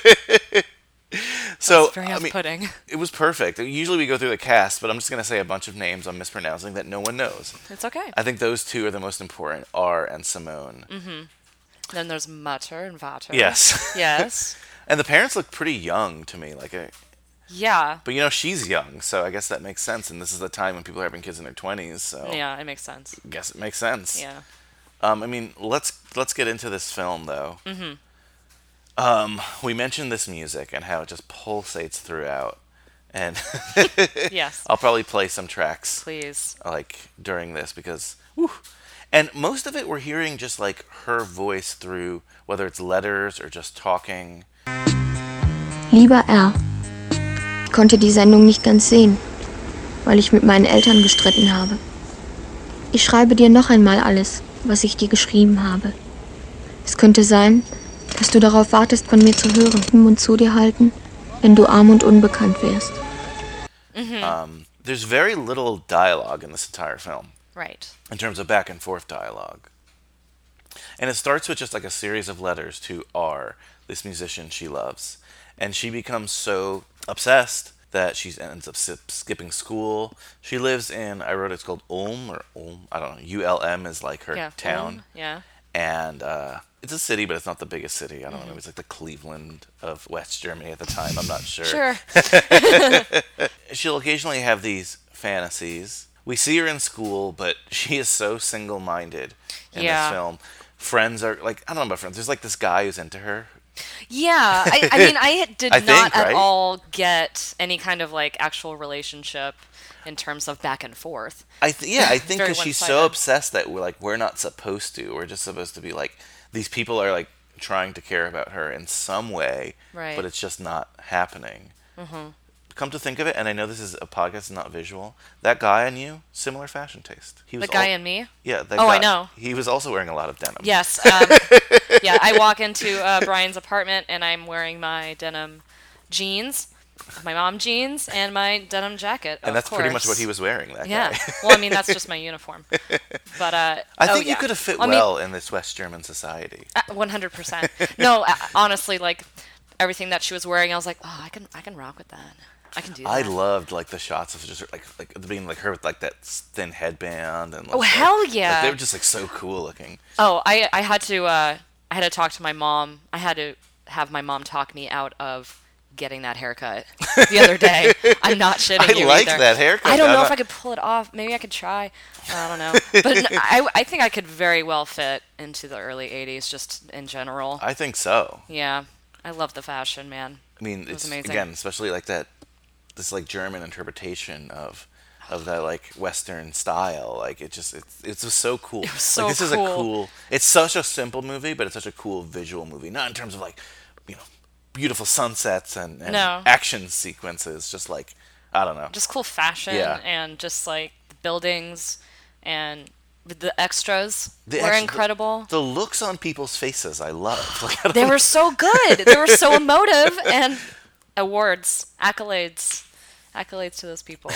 So It's very I mean, off-putting. it was perfect. Usually we go through the cast, but I'm just gonna say a bunch of names I'm mispronouncing that no one knows. It's okay. I think those two are the most important, R and Simone. Then there's Mutter and Vater. Yes. Yes. And the parents look pretty young to me, like, a, Yeah. but you know she's young, so I guess that makes sense. And this is the time when people are having kids in their twenties, so Yeah, it makes sense. I guess it makes sense. Yeah. Um, I mean, let's let's get into this film though. Mm-hmm. Um, we mentioned this music and how it just pulsates throughout, and Yes. I'll probably play some tracks Please. like during this because, whew. And most of it we're hearing just like her voice through whether it's letters or just talking. Lieber R, ich konnte die Sendung nicht ganz sehen, weil ich mit meinen Eltern gestritten habe. Ich schreibe dir noch einmal alles, was ich dir geschrieben habe. Es könnte sein, dass du darauf wartest, von mir zu hören, den Mund zu dir halten, wenn du arm und unbekannt wärst. Um, there's very little dialogue in this entire film. Right. In terms of back and forth dialogue. And it starts with just like a series of letters to R, this musician she loves. And she becomes so obsessed that she ends up si- skipping school. She lives in, I wrote it's called Ulm, or Ulm, I don't know, U L M is like her Yeah. town. Ulm, Yeah. And uh, it's a city, but it's not the biggest city. I don't know, it's like the Cleveland of West Germany at the time, I'm not sure. Sure. She'll occasionally have these fantasies. We see her in school, but she is so single-minded in Yeah. this film. Friends are like, I don't know about friends. There's like this guy who's into her. Yeah. I, I mean, I did I not think, at right? all get any kind of like actual relationship in terms of back and forth. I th- yeah, I think Very because she's so one-sided. obsessed that we're like we're not supposed to. We're just supposed to be like these people are like trying to care about her in some way, Right. but it's just not happening. Mm-hmm. Come to think of it, and I know this is a podcast, not visual. That guy and you, similar fashion taste. He The was guy al- and me? Yeah. That Oh, guy, I know. He was also wearing a lot of denim. Yes. Um, yeah, I walk into uh, Brian's apartment and I'm wearing my denim jeans, my mom jeans, and my denim jacket. And of that's pretty much course. what he was wearing, that Yeah. guy. Well, I mean, that's just my uniform. But uh, I oh, think yeah. you could have fit I mean, well in this West German society. Uh, one hundred percent. No, uh, honestly, like everything that she was wearing, I was like, oh, I can, I can rock with that. I can do that. I loved like the shots of just like like at the beginning, like her with like that thin headband and. Oh, like, hell like, yeah. they were just like so cool looking. Oh, I, I had to, uh, I had to talk to my mom. I had to have my mom talk me out of getting that haircut the other day. I'm not shitting I you like either. that haircut. I don't I'm know not- if I could pull it off. Maybe I could try. I don't know. But n- I, I think I could very well fit into the early eighties just in general. I think so. Yeah. I love the fashion, man. I mean, It was it's amazing. again, especially like that, this like German interpretation of, of that like Western style. Like it just, it's it's just so cool. It was so like this is a cool. cool. It's such a simple movie, but it's such a cool visual movie. Not in terms of like, you know, beautiful sunsets and, and No. action sequences. Just like, I don't know. Just cool fashion Yeah. and just like the buildings and the- the extras The were action- incredible. The looks on people's faces, I love. Like, I don't They know. were so good. They were so emotive and awards, accolades, accolades to those people.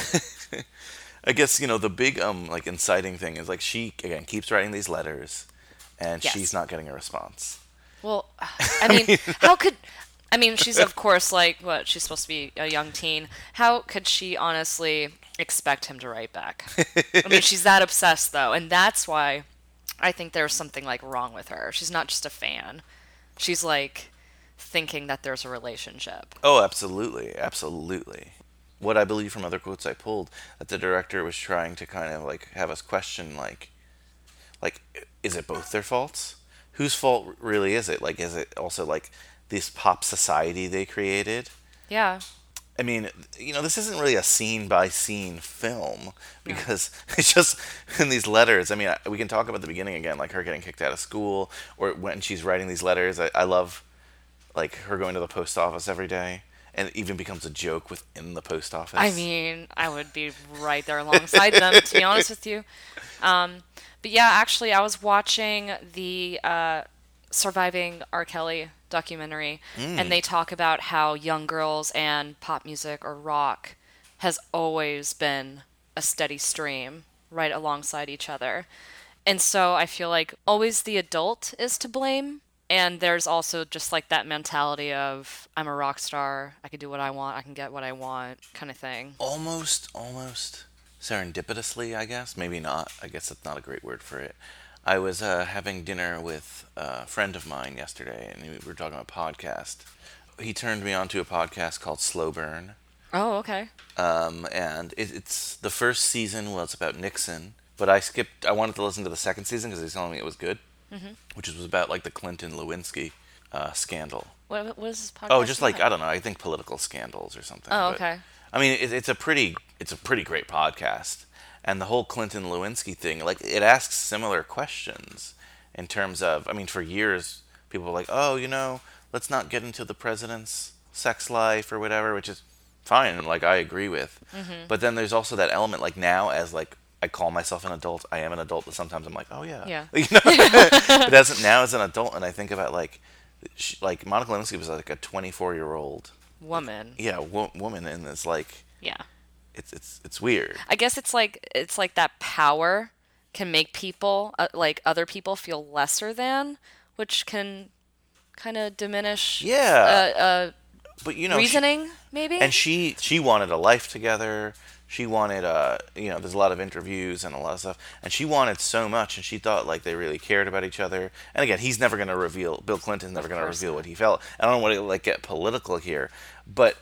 I guess you know the big um like inciting thing is like she again keeps writing these letters, and Yes. she's not getting a response. Well, I mean, how could I mean, she's of course like what, she's supposed to be a young teen. How could she honestly expect him to write back? I mean, she's that obsessed though, and that's why I think there's something like wrong with her. She's not just a fan. She's like thinking that there's a relationship. Oh, absolutely, absolutely. What I believe from other quotes I pulled, that the director was trying to kind of like have us question like, like, is it both their faults? Whose fault really is it? Like, is it also like this pop society they created? Yeah. I mean, you know, this isn't really a scene by scene film because it's just in these letters. I mean, I- we can talk about the beginning again, like her getting kicked out of school, or when she's writing these letters. I, I love, like, her going to the post office every day, and it even becomes a joke within the post office. I mean, I would be right there alongside them, to be honest with you. Um, but yeah, actually, I was watching the uh, Surviving R. Kelly documentary, and they talk about how young girls and pop music or rock has always been a steady stream right alongside each other. And so I feel like always the adult is to blame. And there's also just like that mentality of I'm a rock star, I can do what I want, I can get what I want kind of thing. almost, almost serendipitously, I guess. Maybe not. I guess that's not a great word for it. I was uh, having dinner with a friend of mine yesterday, and we were talking about podcast. He turned me on to a podcast called Slow Burn. Oh, okay. Um, and it, it's the first season was about Nixon, but I skipped. I wanted to listen to the second season because he was telling me it was good, Mm-hmm. which was about like the Clinton Lewinsky uh, scandal. What, what was this podcast? Oh, just like about? I don't know. I think political scandals or something. Oh, but, okay. I mean, it, it's a pretty it's a pretty great podcast, and the whole Clinton Lewinsky thing, like it asks similar questions in terms of. I mean, for years people were like, oh, you know, let's not get into the president's sex life or whatever, which is fine, and like I agree with. Mm-hmm. But then there's also that element, like now as like I call myself an adult, I am an adult, but sometimes I'm like, oh yeah, Yeah. you know. But as now as an adult, and I think about like, she, like Monica Lewinsky was like a twenty-four year old, Woman. yeah, wo- woman, and it's like Yeah. it's it's it's weird. I guess it's like it's like that power can make people uh, like other people feel lesser than, which can kind of diminish Yeah. uh, uh, But you know, she- reasoning maybe. and she she wanted a life together. She wanted, uh, you know, there's a lot of interviews and a lot of stuff, and she wanted so much, and she thought like they really cared about each other. And again, he's never going to reveal. Bill Clinton's never going to course reveal not. what he felt. I don't want to like get political here, but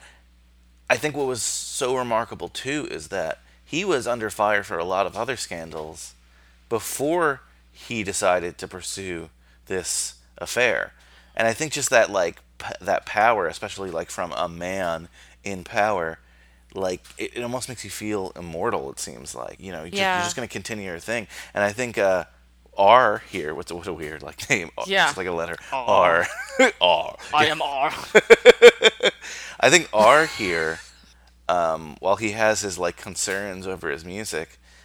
I think what was so remarkable too is that he was under fire for a lot of other scandals before he decided to pursue this affair. And I think just that like p- that power, especially like from a man in power, like it, it almost makes you feel immortal. It seems like you know you Yeah. are just going to continue your thing. And I think uh, R here, what's a, what a weird like name? Yeah. It's like a letter R. R. I am R. I think R here, um, while he has his like concerns over his music,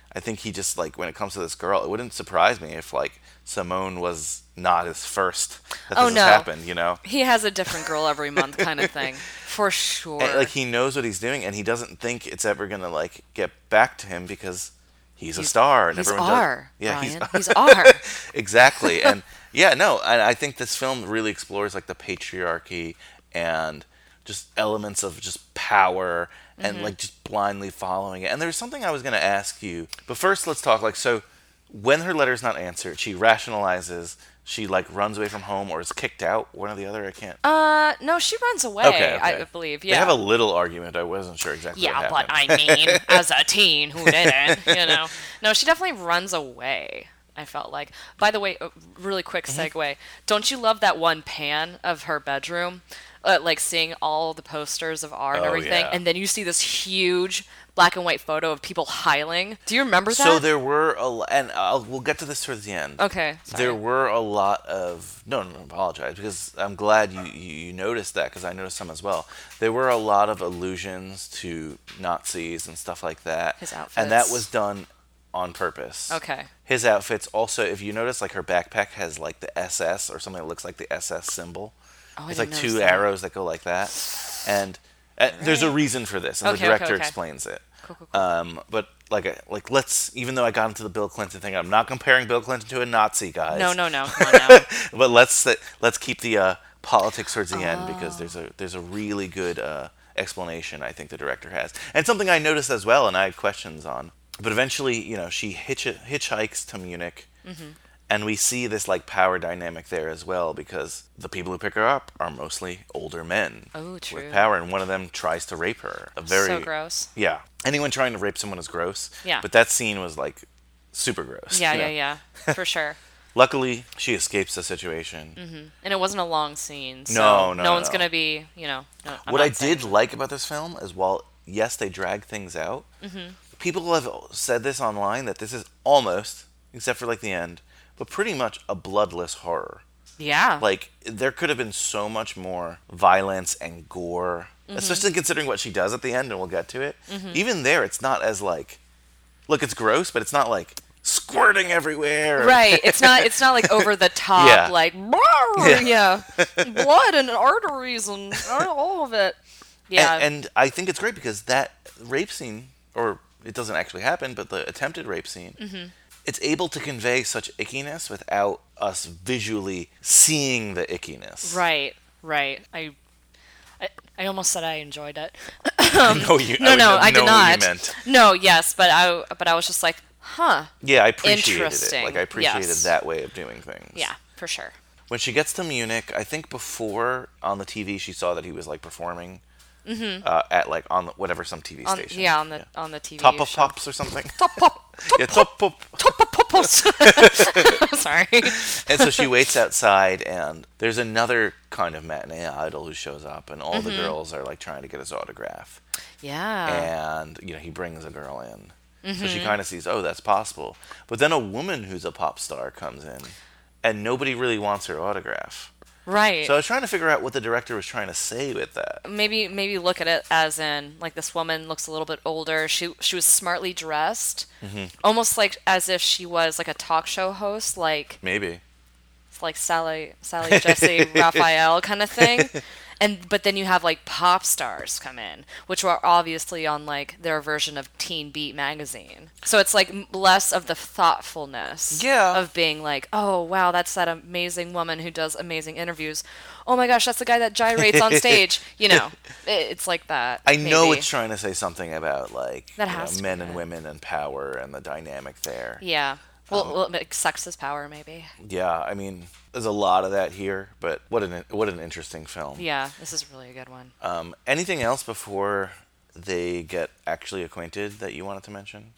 I think he just, like, when it comes to this girl, it wouldn't surprise me if, like, Simone was not his first that Oh, this no. has happened, you know? He has a different girl every month kind of thing. For sure. And, like, he knows what he's doing, and he doesn't think it's ever going to, like, get back to him because he's, a star. And he's everyone R, does. Yeah, Ryan. he's, He's R. Exactly. And, yeah, no, and I think this film really explores, like, the patriarchy and just elements of just power and, Mm-hmm. like, just blindly following it. And there's something I was going to ask you. But first, let's talk, like, so when her letter's not answered, she rationalizes, she, like, runs away from home or is kicked out. One or the other, I can't. Uh, no, she runs away, Okay, okay. I believe. Yeah. They have a little argument. I wasn't sure exactly Yeah, what but happened. I mean, as a teen, who didn't? You know? No, she definitely runs away, I felt like. By the way, a really quick Mm-hmm. segue. Don't you love that one pan of her bedroom? Uh, like seeing all the posters of R and Oh, everything, yeah. and then you see this huge black and white photo of people hiling. Do you remember that? So there were a l- and I'll, we'll get to this towards the end. Okay, sorry. There were a lot of no, no, no, apologize because I'm glad you, you, you noticed that because I noticed some as well. There were a lot of allusions to Nazis and stuff like that. His and that outfits. was done on purpose. Okay. His outfits also, if you notice, like her backpack has like the S S or something that looks like the S S symbol. Oh, I It's like didn't two notice that. arrows that go like that, and uh, there's a reason for this, and Okay, the okay, director okay. explains it. Cool, cool, cool. Um, but like, I- like let's even though I got into the Bill Clinton thing, I'm not comparing Bill Clinton to a Nazi, guys. No, no, no. Come on now. But let's let's keep the uh, politics towards the end because there's a there's a really good uh, explanation I think the director has, and something I noticed as well, and I had questions on. But eventually, you know, she hitch hitchhikes to Munich. Mm-hmm. And we see this like power dynamic there as well because the people who pick her up are mostly older men Oh, true. with power, and one of them tries to rape her. A very So gross. yeah. Anyone trying to rape someone is gross. Yeah. But that scene was like super gross. Yeah, you know? yeah, yeah. For sure. Luckily, she escapes the situation. Mm-hmm. And it wasn't a long scene. So No, no, no one's no. going to be, you know. No, I'm What not I saying- did like about this film is while yes they drag things out, Mm-hmm. people have said this online that this is almost, except for like the end, but pretty much a bloodless horror. Yeah. Like there could have been so much more violence and gore, Mm-hmm. especially considering what she does at the end, and we'll get to it. Even there, it's not as like, look, it's gross, but it's not like squirting everywhere. Right. It's not it's not like over the top Yeah. like Yeah. yeah. Blood and arteries and all of it. Yeah. And, and I think it's great because that rape scene, or it doesn't actually happen, but the attempted rape scene, Mm-hmm. it's able to convey such ickiness without us visually seeing the ickiness. right. Right. I, I I almost said I enjoyed it. no, you, No, I would no, know- I know did what not. you meant. No, yes, but I but I was just like, huh. Yeah, I appreciated it. Interesting. Like I appreciated Yes. that way of doing things. Yeah, for sure. When she gets to Munich, I think before on the T V she saw that he was like performing uh, at like on the, whatever some T V Mm-hmm. On, station. yeah, on the on the T V Top of show. Pops or something. Top pop. yeah, Top Pop. Top of popos. Sorry. And so she waits outside, and there's another kind of matinee idol who shows up, and all Mm-hmm. the girls are like trying to get his autograph. Yeah. And you know he brings a girl in, so Mm-hmm. she kind of sees, oh, that's possible. But then a woman who's a pop star comes in, and nobody really wants her autograph. Right. So I was trying to figure out what the director was trying to say with that. maybe maybe look at it as in like this woman looks a little bit older. She she was smartly dressed, Mm-hmm. almost like as if she was like a talk show host, like Maybe. like Sally Sally Jesse Raphael kind of thing. And but then you have like pop stars come in, which were obviously on like their version of Teen Beat magazine. So it's like m- less of the thoughtfulness Yeah. of being like, oh wow, that's that amazing woman who does amazing interviews. Oh my gosh, that's the guy that gyrates on stage. You know, it, it's like that. I know maybe. it's trying to say something about like That you know, has to be men and it. women and power and the dynamic there. Yeah. Well, Um, well like sexist power maybe. Yeah, I mean, there's a lot of that here, but what an what an interesting film. Yeah, this is really a good one. Um, anything else before they get actually acquainted that you wanted to mention?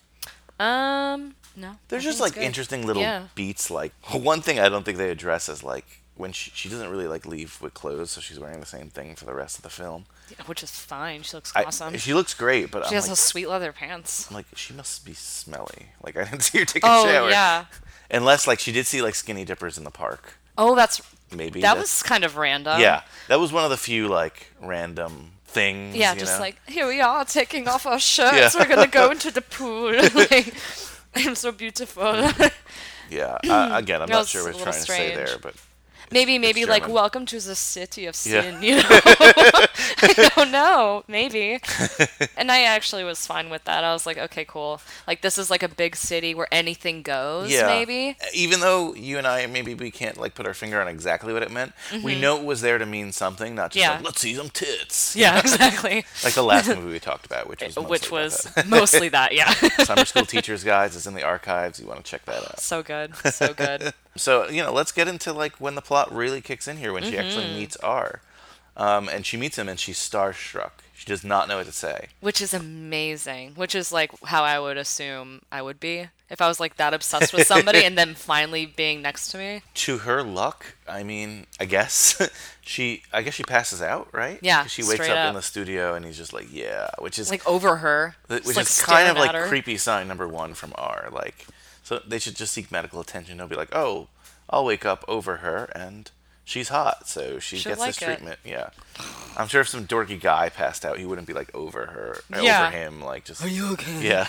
Um, no. There's I just think like it's good. interesting little Yeah. beats. Like one thing I don't think they address is like when she she doesn't really like leave with clothes, so she's wearing the same thing for the rest of the film. Yeah, which is fine. She looks I- awesome. she looks great, but She I'm has like, those sweet leather pants. I'm like she must be smelly. Like I didn't see her take a Oh shower. yeah. Unless like she did see like skinny dippers in the park. Oh, that's Maybe that that's- was kind of random. Yeah, that was one of the few like random things. Yeah, you just know? like here we are taking off our shirts. Yeah. We're gonna go into the pool. Like, I'm so beautiful. Yeah. I, again, I'm That not was sure what a it's little trying to say strange. there, but maybe, it's maybe like German. welcome to the city of Yeah. sin. You know, I don't know. Maybe. And I actually was fine with that. I was like, okay, cool. Like this is like a big city where anything goes. yeah. Maybe. Even though you and I maybe we can't like put our finger on exactly what it meant, we know it was there to mean something, not just Mm-hmm. Yeah. like let's see some tits. Yeah, exactly. Like the last movie we talked about, which was mostly Which about was that. mostly that. Yeah. Summer School Teachers Guides is in the archives. You want to check that out. So good. So good. So, you know, let's get into like when the plot really kicks in here, when she Mm-hmm. actually meets R. Um, and she meets him and she's starstruck. She does not know what to say. Which is amazing. Which is like how I would assume I would be if I was like that obsessed with somebody and then finally being next to me. To her luck, I mean, I guess she, I guess she passes out, right? Yeah, She wakes straight up, in up. the studio and he's just like, yeah, which is Like over her. Th- Just, which like, is kind of staring like at her. creepy sign number one from R. Like, so they should just seek medical attention. They'll be like, oh, I'll wake up over her and she's hot, so she She'll gets this like it. treatment. Yeah, I'm sure if some dorky guy passed out, he wouldn't be like over her, uh, Yeah. over him, like just. Are you okay? Yeah.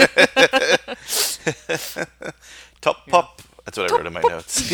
Top pop. That's what I wrote in my notes.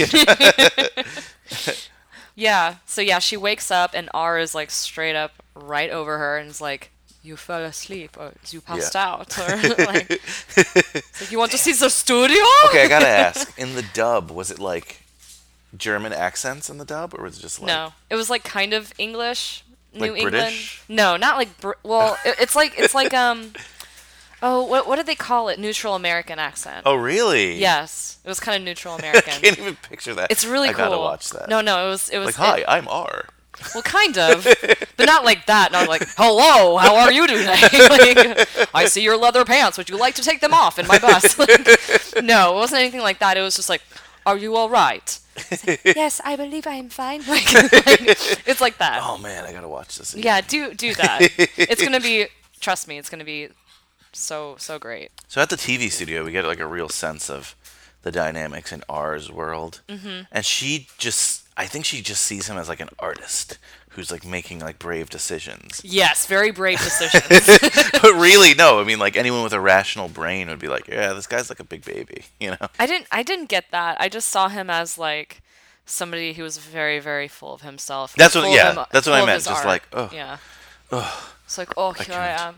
Yeah. Yeah. So yeah, she wakes up and R is like straight up right over her and is like, "You fell asleep, or you passed Yeah. out, or like, it's like, you want to see the studio?" Okay, I gotta ask. In the dub, was it like German accents in the dub, or was it just like? No, it was like kind of English, New Like England. British? No, not like Br- well, it, it's like it's like um, oh, what what did they call it? Neutral American accent. Oh, really? Yes, it was kind of neutral I American. can't even picture that. It's really I cool. gotta watch that. No, no, it was it was Like, hi, it- I'm R. well, kind of, but not like that. Not like, hello, how are you today? Like, I see your leather pants. Would you like to take them off in my bus? Like, no, it wasn't anything like that. It was just like, are you all right? Yes, I believe I am fine. Like, like, it's like that. Oh man, I gotta watch this. Again. Yeah, do do that. It's gonna be. Trust me, it's gonna be so so great. So at the T V studio, we get like a real sense of the dynamics in R's world, mm-hmm. and she just, I think she just sees him as like an artist who's like making like brave decisions. Yes, very brave decisions. But really, no. I mean, like anyone with a rational brain would be like, yeah, this guy's like a big baby, you know? I didn't I didn't get that. I just saw him as like somebody who was very very full of himself. That's what- full of yeah, him- that's what full I of meant, his just art. like, ugh. Yeah. It's like, oh, here I, can't. am.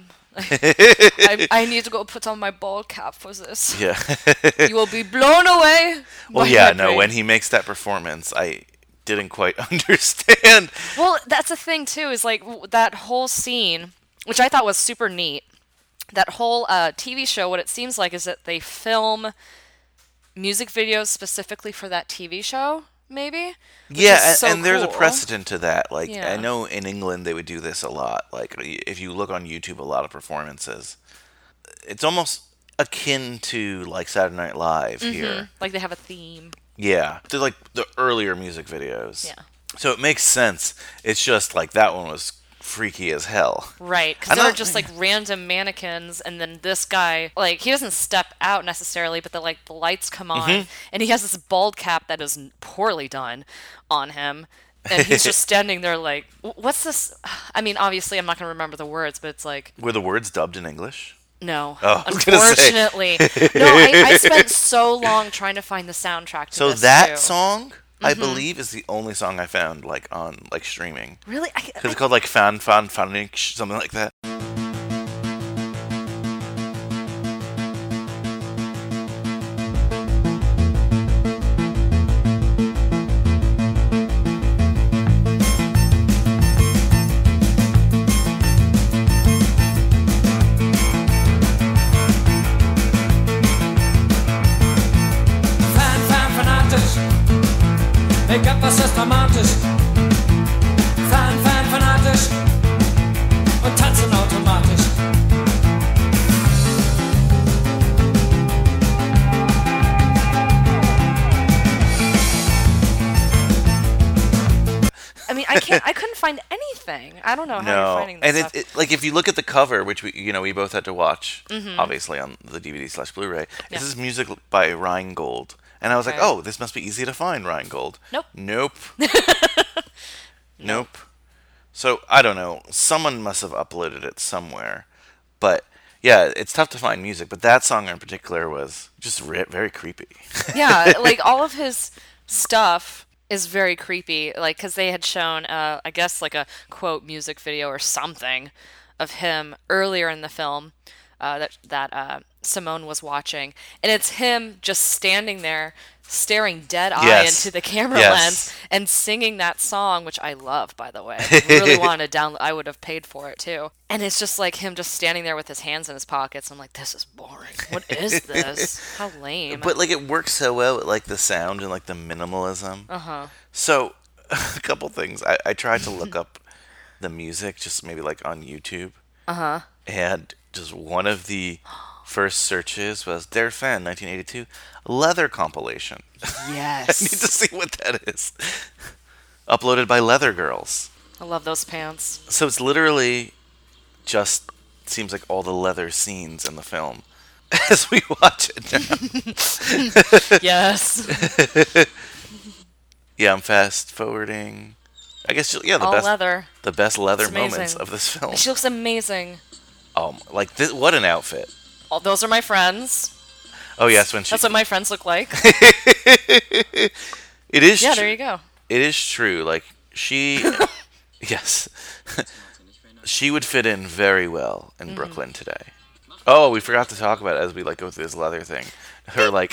I, I need to go put on my ball cap for this. Yeah. You will be blown away. Well, by yeah, my no. brain. When he makes that performance, I didn't quite understand. Well, that's the thing too. Is like w- that whole scene, which I thought was super neat. That whole uh, T V show. What it seems like is that they film music videos specifically for that T V show. Maybe. Which Yeah, is and, so and there's a cool. precedent to that. Like, Yeah. I know in England they would do this a lot. Like, if you look on YouTube, a lot of performances, it's almost akin to like Saturday Night Live here. Like they have a theme. Yeah, to like the earlier music videos. Yeah. So it makes sense. It's just like that one was freaky as hell. Right, I because they're don't- just like random mannequins, and then this guy, like, he doesn't step out necessarily, but the like the lights come on, Mm-hmm. and he has this bald cap that is poorly done on him, and he's just standing there like, "W- what's this? I mean, obviously, I'm not gonna remember the words, but it's like, Were the words dubbed in English? no, Oh, I was gonna say. unfortunately, no. I, I spent so long trying to find the soundtrack to So this that too. song, I believe, is the only song I found like on like streaming. Really, I, Because it's called like Fan Fan Fan something like that. Fan, fan, fanatisch. Make-up, was ist dramatisch. Fan, fan, fanatisch. Und tanzen automatisch. I mean, I can't, I couldn't find anything. I don't know how you're No, finding this and stuff. it, it like if you look at the cover, which we you know we both had to watch, obviously on the D V D slash Blu-ray. Mm-hmm. Yeah. This is music by Rheingold, and I was like, Okay. oh, this must be easy to find Rheingold. Nope. Nope. Nope. So I don't know. Someone must have uploaded it somewhere, but Yeah, it's tough to find music, but that song in particular was just re- very creepy. Yeah, like all of his stuff is very creepy. Like, because they had shown, uh, I guess, like a quote music video or something of him earlier in the film uh, that that uh, Simone was watching, and it's him just standing there, staring dead eye Yes. into the camera Yes. lens and singing that song, which I love, by the way. I really wanted to download. I would have paid for it too. And it's just like him just standing there with his hands in his pockets. I'm like, this is boring. What is this? How lame. But like it works so well with like the sound and like the minimalism. Uh huh. So a couple things. I, I tried to look up the music just maybe like on YouTube. Uh huh. And just one of the first searches was Der Fan nineteen eighty-two Leather compilation. Yes. I need to see what that is. Uploaded by Leather Girls. I love those pants. So it's literally just seems like all the leather scenes in the film as we watch it now. Yes. Yeah, I'm fast forwarding. I guess you'll- yeah, the All best leather. the best leather It's moments amazing. of this film. She looks amazing. Oh, like this, what an outfit. Oh, those are my friends. Oh yes, when she That's what my friends look like. it is Yeah, tr- there you go. It is true. Like she yes. She would fit in very well in Mm-hmm. Brooklyn today. Oh, we forgot to talk about it as we like go through this leather thing. Her like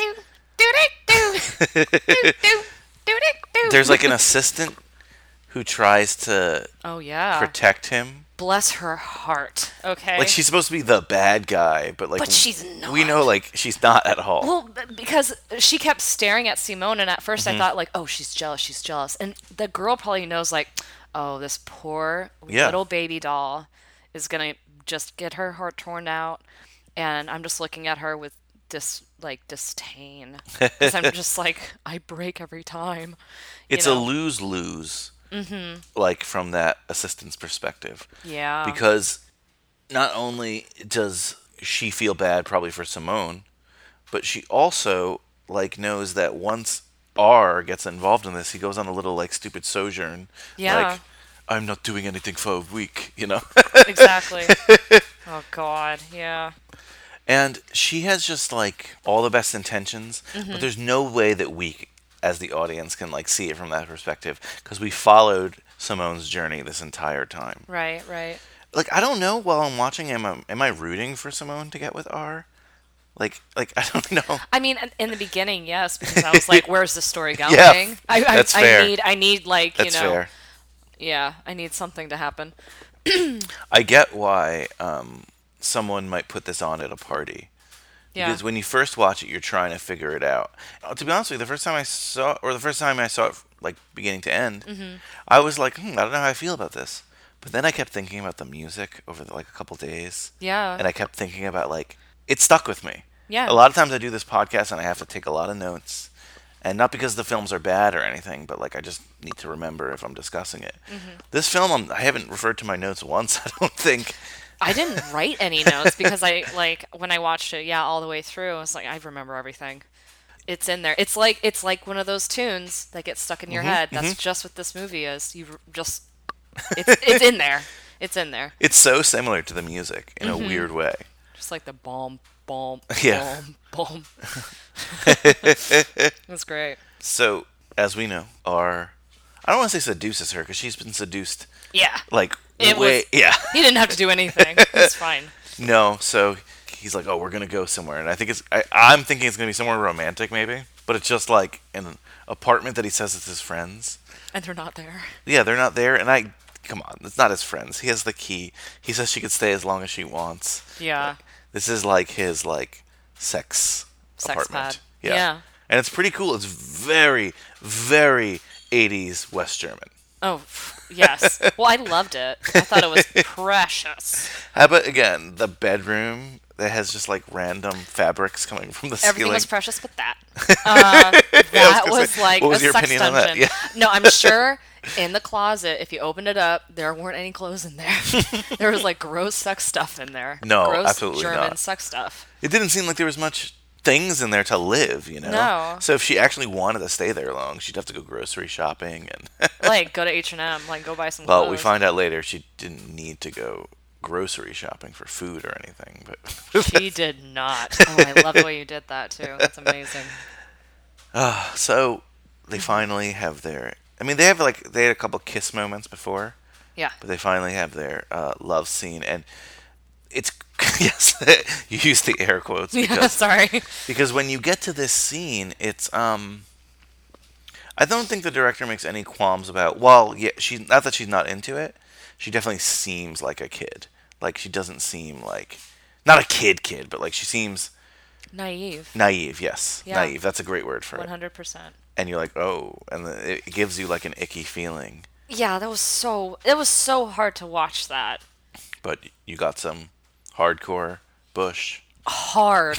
there's like an assistant who tries to Oh yeah. protect him. Bless her heart. Okay. Like she's supposed to be the bad guy, but like But she's we know like she's not at all. Well, b- because she kept staring at Simone, and at 1st Mm-hmm. I thought like, oh, she's jealous, she's jealous, and the girl probably knows like, oh, this poor Yeah. little baby doll is gonna just get her heart torn out, and I'm just looking at her with dis like disdain, because I'm just like, I break every time. you It's know? a lose-lose. Mm-hmm. Like from that assistant's perspective. Yeah. Because not only does she feel bad probably for Simone, but she also like knows that once R gets involved in this, he goes on a little like stupid sojourn. Yeah. Like, I'm not doing anything for a week, you know? Exactly. Oh God. Yeah. And she has just like all the best intentions, Mm-hmm. but there's no way that we as the audience can like see it from that perspective because we followed Simone's journey this entire time. Right. Right. Like I don't know while I'm watching am I am I rooting for Simone to get with R? Like like I don't know. I mean, in- in the beginning, yes, because I was like, "Where's the story going?" Yeah, I, I, that's I fair. need, I need, like, That's you know, fair. yeah, I need something to happen. I get why um, someone might put this on at a party. Yeah, Because when you first watch it, you're trying to figure it out. Uh, to be honest with you, the first time I saw, or the first time I saw it, like beginning to end, Mm-hmm. I was like, hmm, I don't know how I feel about this. But then I kept thinking about the music over the, like a couple days, yeah, and I kept thinking about like it stuck with me. yeah. A lot of times I do this podcast and I have to take a lot of notes, and not because the films are bad or anything, but like I just need to remember if I'm discussing it. Mm-hmm. This film, I'm, I haven't referred to my notes once. I don't think. I didn't write any notes because I like when I watched it, yeah, all the way through. I was like, I remember everything. It's in there. It's like it's like one of those tunes that gets stuck in your head. That's just what this movie is. You just it's it's in there. It's in there. It's so similar to the music in a weird way. Just like the bomb, bomb, Yeah. bomb, bomb. That's great. So, as we know, our I don't want to say seduces her because she's been seduced Yeah. like It way was- yeah. He didn't have to do anything. It's fine. No, so he's like, oh, we're gonna go somewhere, and I think it's I, I'm thinking it's gonna be somewhere romantic maybe, but it's just like an apartment that he says it's his friends. And they're not there. Yeah, they're not there, and I come on, it's not his friends. He has the key. He says she could stay as long as she wants. Yeah. This is like his like sex, Sex apartment. pad. Yeah. Yeah. And it's pretty cool. It's very, very eighties West German. Oh, yes. Well, I loved it. I thought it was precious. How about again the bedroom that has just like random fabrics coming from the Everything ceiling? was precious but that. Uh, that gonna was say, like what was a your sex opinion on dungeon. that? Yeah. No, I'm sure in the closet, if you opened it up, there weren't any clothes in there. There was like gross sex stuff in there. No, gross absolutely German not. sex stuff. It didn't seem like there was much things in there to live, you know. No. So if she actually wanted to stay there long, she'd have to go grocery shopping and. Like go to H and M, like go buy some Well, clothes. we find out later she didn't need to go grocery shopping for food or anything. But She did not. Oh, I love the way you did that too. That's amazing. uh, so they finally have their. I mean, they have like they had a couple kiss moments before, Yeah. but they finally have their uh, love scene, and it's yes, you use the air quotes because Yeah, sorry. because when you get to this scene, it's um. I don't think the director makes any qualms about. Well, yeah, she's not that she's not into it. She definitely seems like a kid. Like she doesn't seem like not a kid kid, but like she seems Naive. naive. Yes, Yeah. naive. That's a great word for One it. hundred percent. And you're like, oh, and the, it gives you like an icky feeling. Yeah, that was so. It was so hard to watch that. But you got some hardcore Bush. Hard,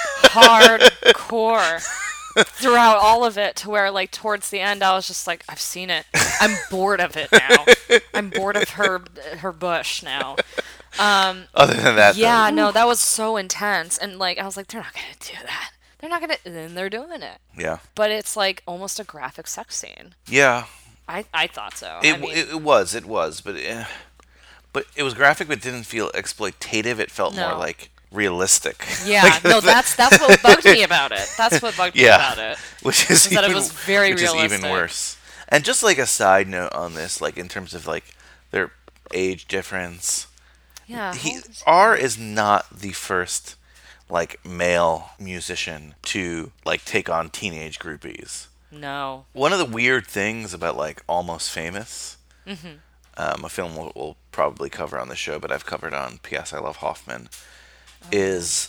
hardcore. Throughout all of it, to where like towards the end, I was just like, I've seen it. I'm bored of it now. I'm bored of her her Bush now. Other than that, Yeah, though, no, that was so intense, and like I was like, they're not gonna do that. They're not gonna. And then they're doing it. yeah, But it's like almost a graphic sex scene. yeah. I I thought so. It, I mean, it, it was, it was, but it, but it was graphic, but didn't feel exploitative. It felt more No. like realistic. yeah, Like, no, that's that's what bugged me about it. That's what bugged me Yeah. about it. which is Is that it even, was very which is even realistic. worse. And just like a side note on this, like in terms of like their age difference, Yeah. he R is not the first like male musician to like take on teenage groupies. No. One of the weird things about like Almost Famous, Mm-hmm. um, a film we'll, we'll probably cover on the show, but I've covered on P S I Love Hoffman, Oh. is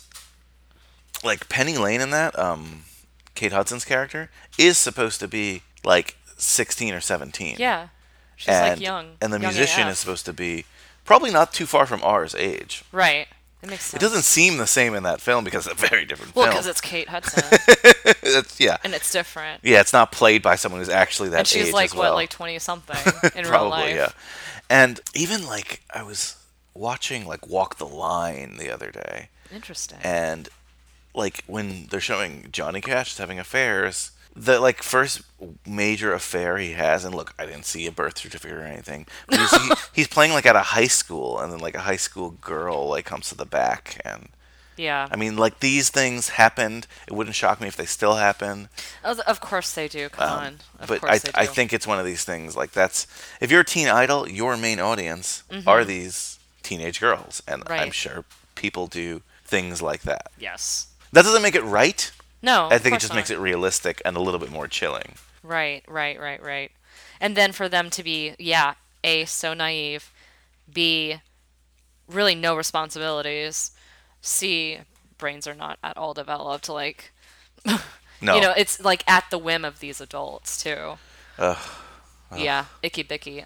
like Penny Lane in that, um, Kate Hudson's character, is supposed to be like sixteen or seventeen. Yeah. She's and, like young. And the young musician A F. is supposed to be probably not too far from R's age. Right. It makes sense. It doesn't seem the same in that film because it's a very different Well, film. because it's Kate Hudson, It's- yeah. and it's different. Yeah, it's not played by someone who's actually that And she's age like as what, well. like twenty something in real Probably, life. yeah. And even like I was watching like Walk the Line the other day, Interesting. and like when they're showing Johnny Cash is having affairs, the like first major affair he has, and look, I didn't see a birth certificate or anything, but he's, he, he's playing like at a high school, and then like a high school girl like comes to the back, and yeah. I mean like these things happened. It wouldn't shock me if they still happen. Of of course they do. Come Um, on. Of but course I, they do. I think it's one of these things like that's if you're a teen idol, your main audience Mm-hmm. are these teenage girls, and I'm Right. sure people do things like that. Yes. That doesn't make it right. No. I think it just makes it realistic and a little bit more chilling. Right, right, right, right. And then for them to be, yeah, A, so naive, B, really no responsibilities, C, brains are not at all developed. Like, No, you know, it's like at the whim of these adults, too. Ugh. Yeah, icky bicky.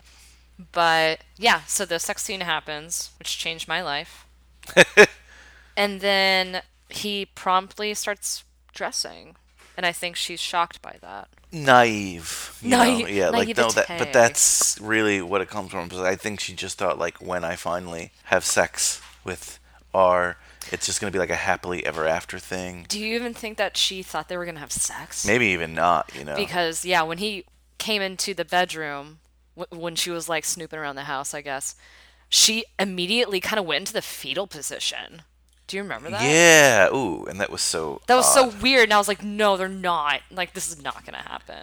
But yeah, so the sex scene happens, which changed my life. And then he promptly starts dressing. And I think she's shocked by that. naive. You know? Naive- Yeah, like no, that. naivete. But that's really what it comes from. Because I think she just thought like when I finally have sex with R, it's just gonna be like a happily ever after thing. Do you even think that she thought they were going to have sex? Maybe even not. You know. Because, yeah, when he came into the bedroom, w- when she was like snooping around the house, I guess, she immediately kind of went into the fetal position. Do you remember that? Yeah. Ooh, and that was so. That was so odd. weird, and I was like, no, they're not. Like, this is not going to happen.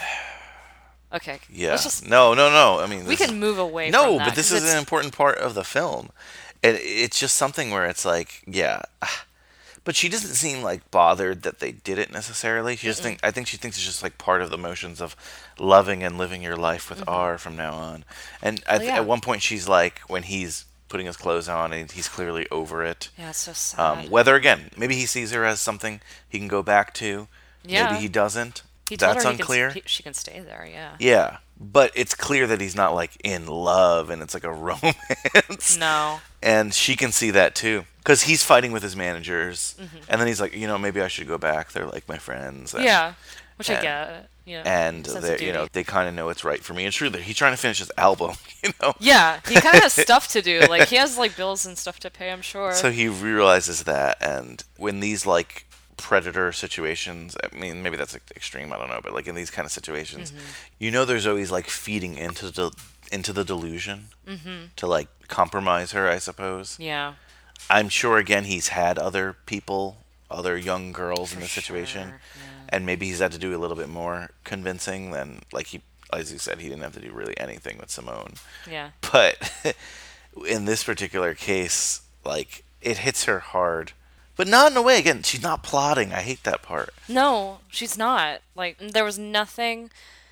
Okay. Yeah. Let's just, No, no, no. I mean, we this can is- move away No, from that. but this 'cause is it's- an important part of the film. And it's just something where it's like, yeah. But she doesn't seem like bothered that they did it necessarily. She just think I think she thinks it's just like part of the motions of loving and living your life with R from now on. And I th- yeah. at one point she's like when he's putting his clothes on and he's clearly over it. Yeah, it's so sad. Um, whether again, maybe he sees her as something he can go back to. Yeah. Maybe he doesn't. he told That's her he can, unclear. he, she can stay there, yeah. Yeah, but it's clear that he's not like in love and it's like a romance. No. And she can see that too. Because he's fighting with his managers. And then he's like, you know, maybe I should go back. They're like my friends. And, Yeah. Which I and- get. You know, And, sense of they you know, duty. they kind of know it's right for me. And true, that he's trying to finish his album, you know? Yeah, he kind of has stuff to do. Like, he has, like, bills and stuff to pay, I'm sure. So he realizes that. And when these, like, predator situations, I mean, maybe that's like, extreme, I don't know. But, like, in these kind of situations, Mm-hmm. you know there's always, like, feeding into the into the delusion mm-hmm. to like compromise her, I suppose. Yeah. I'm sure again he's had other people, other young girls For in this sure, situation, yeah. and maybe he's had to do a little bit more convincing than like he, as you said, he didn't have to do really anything with Simone. Yeah. But in this particular case, like it hits her hard, but not in a way. Again, she's not plotting. I hate that part. No, she's not. Like there was nothing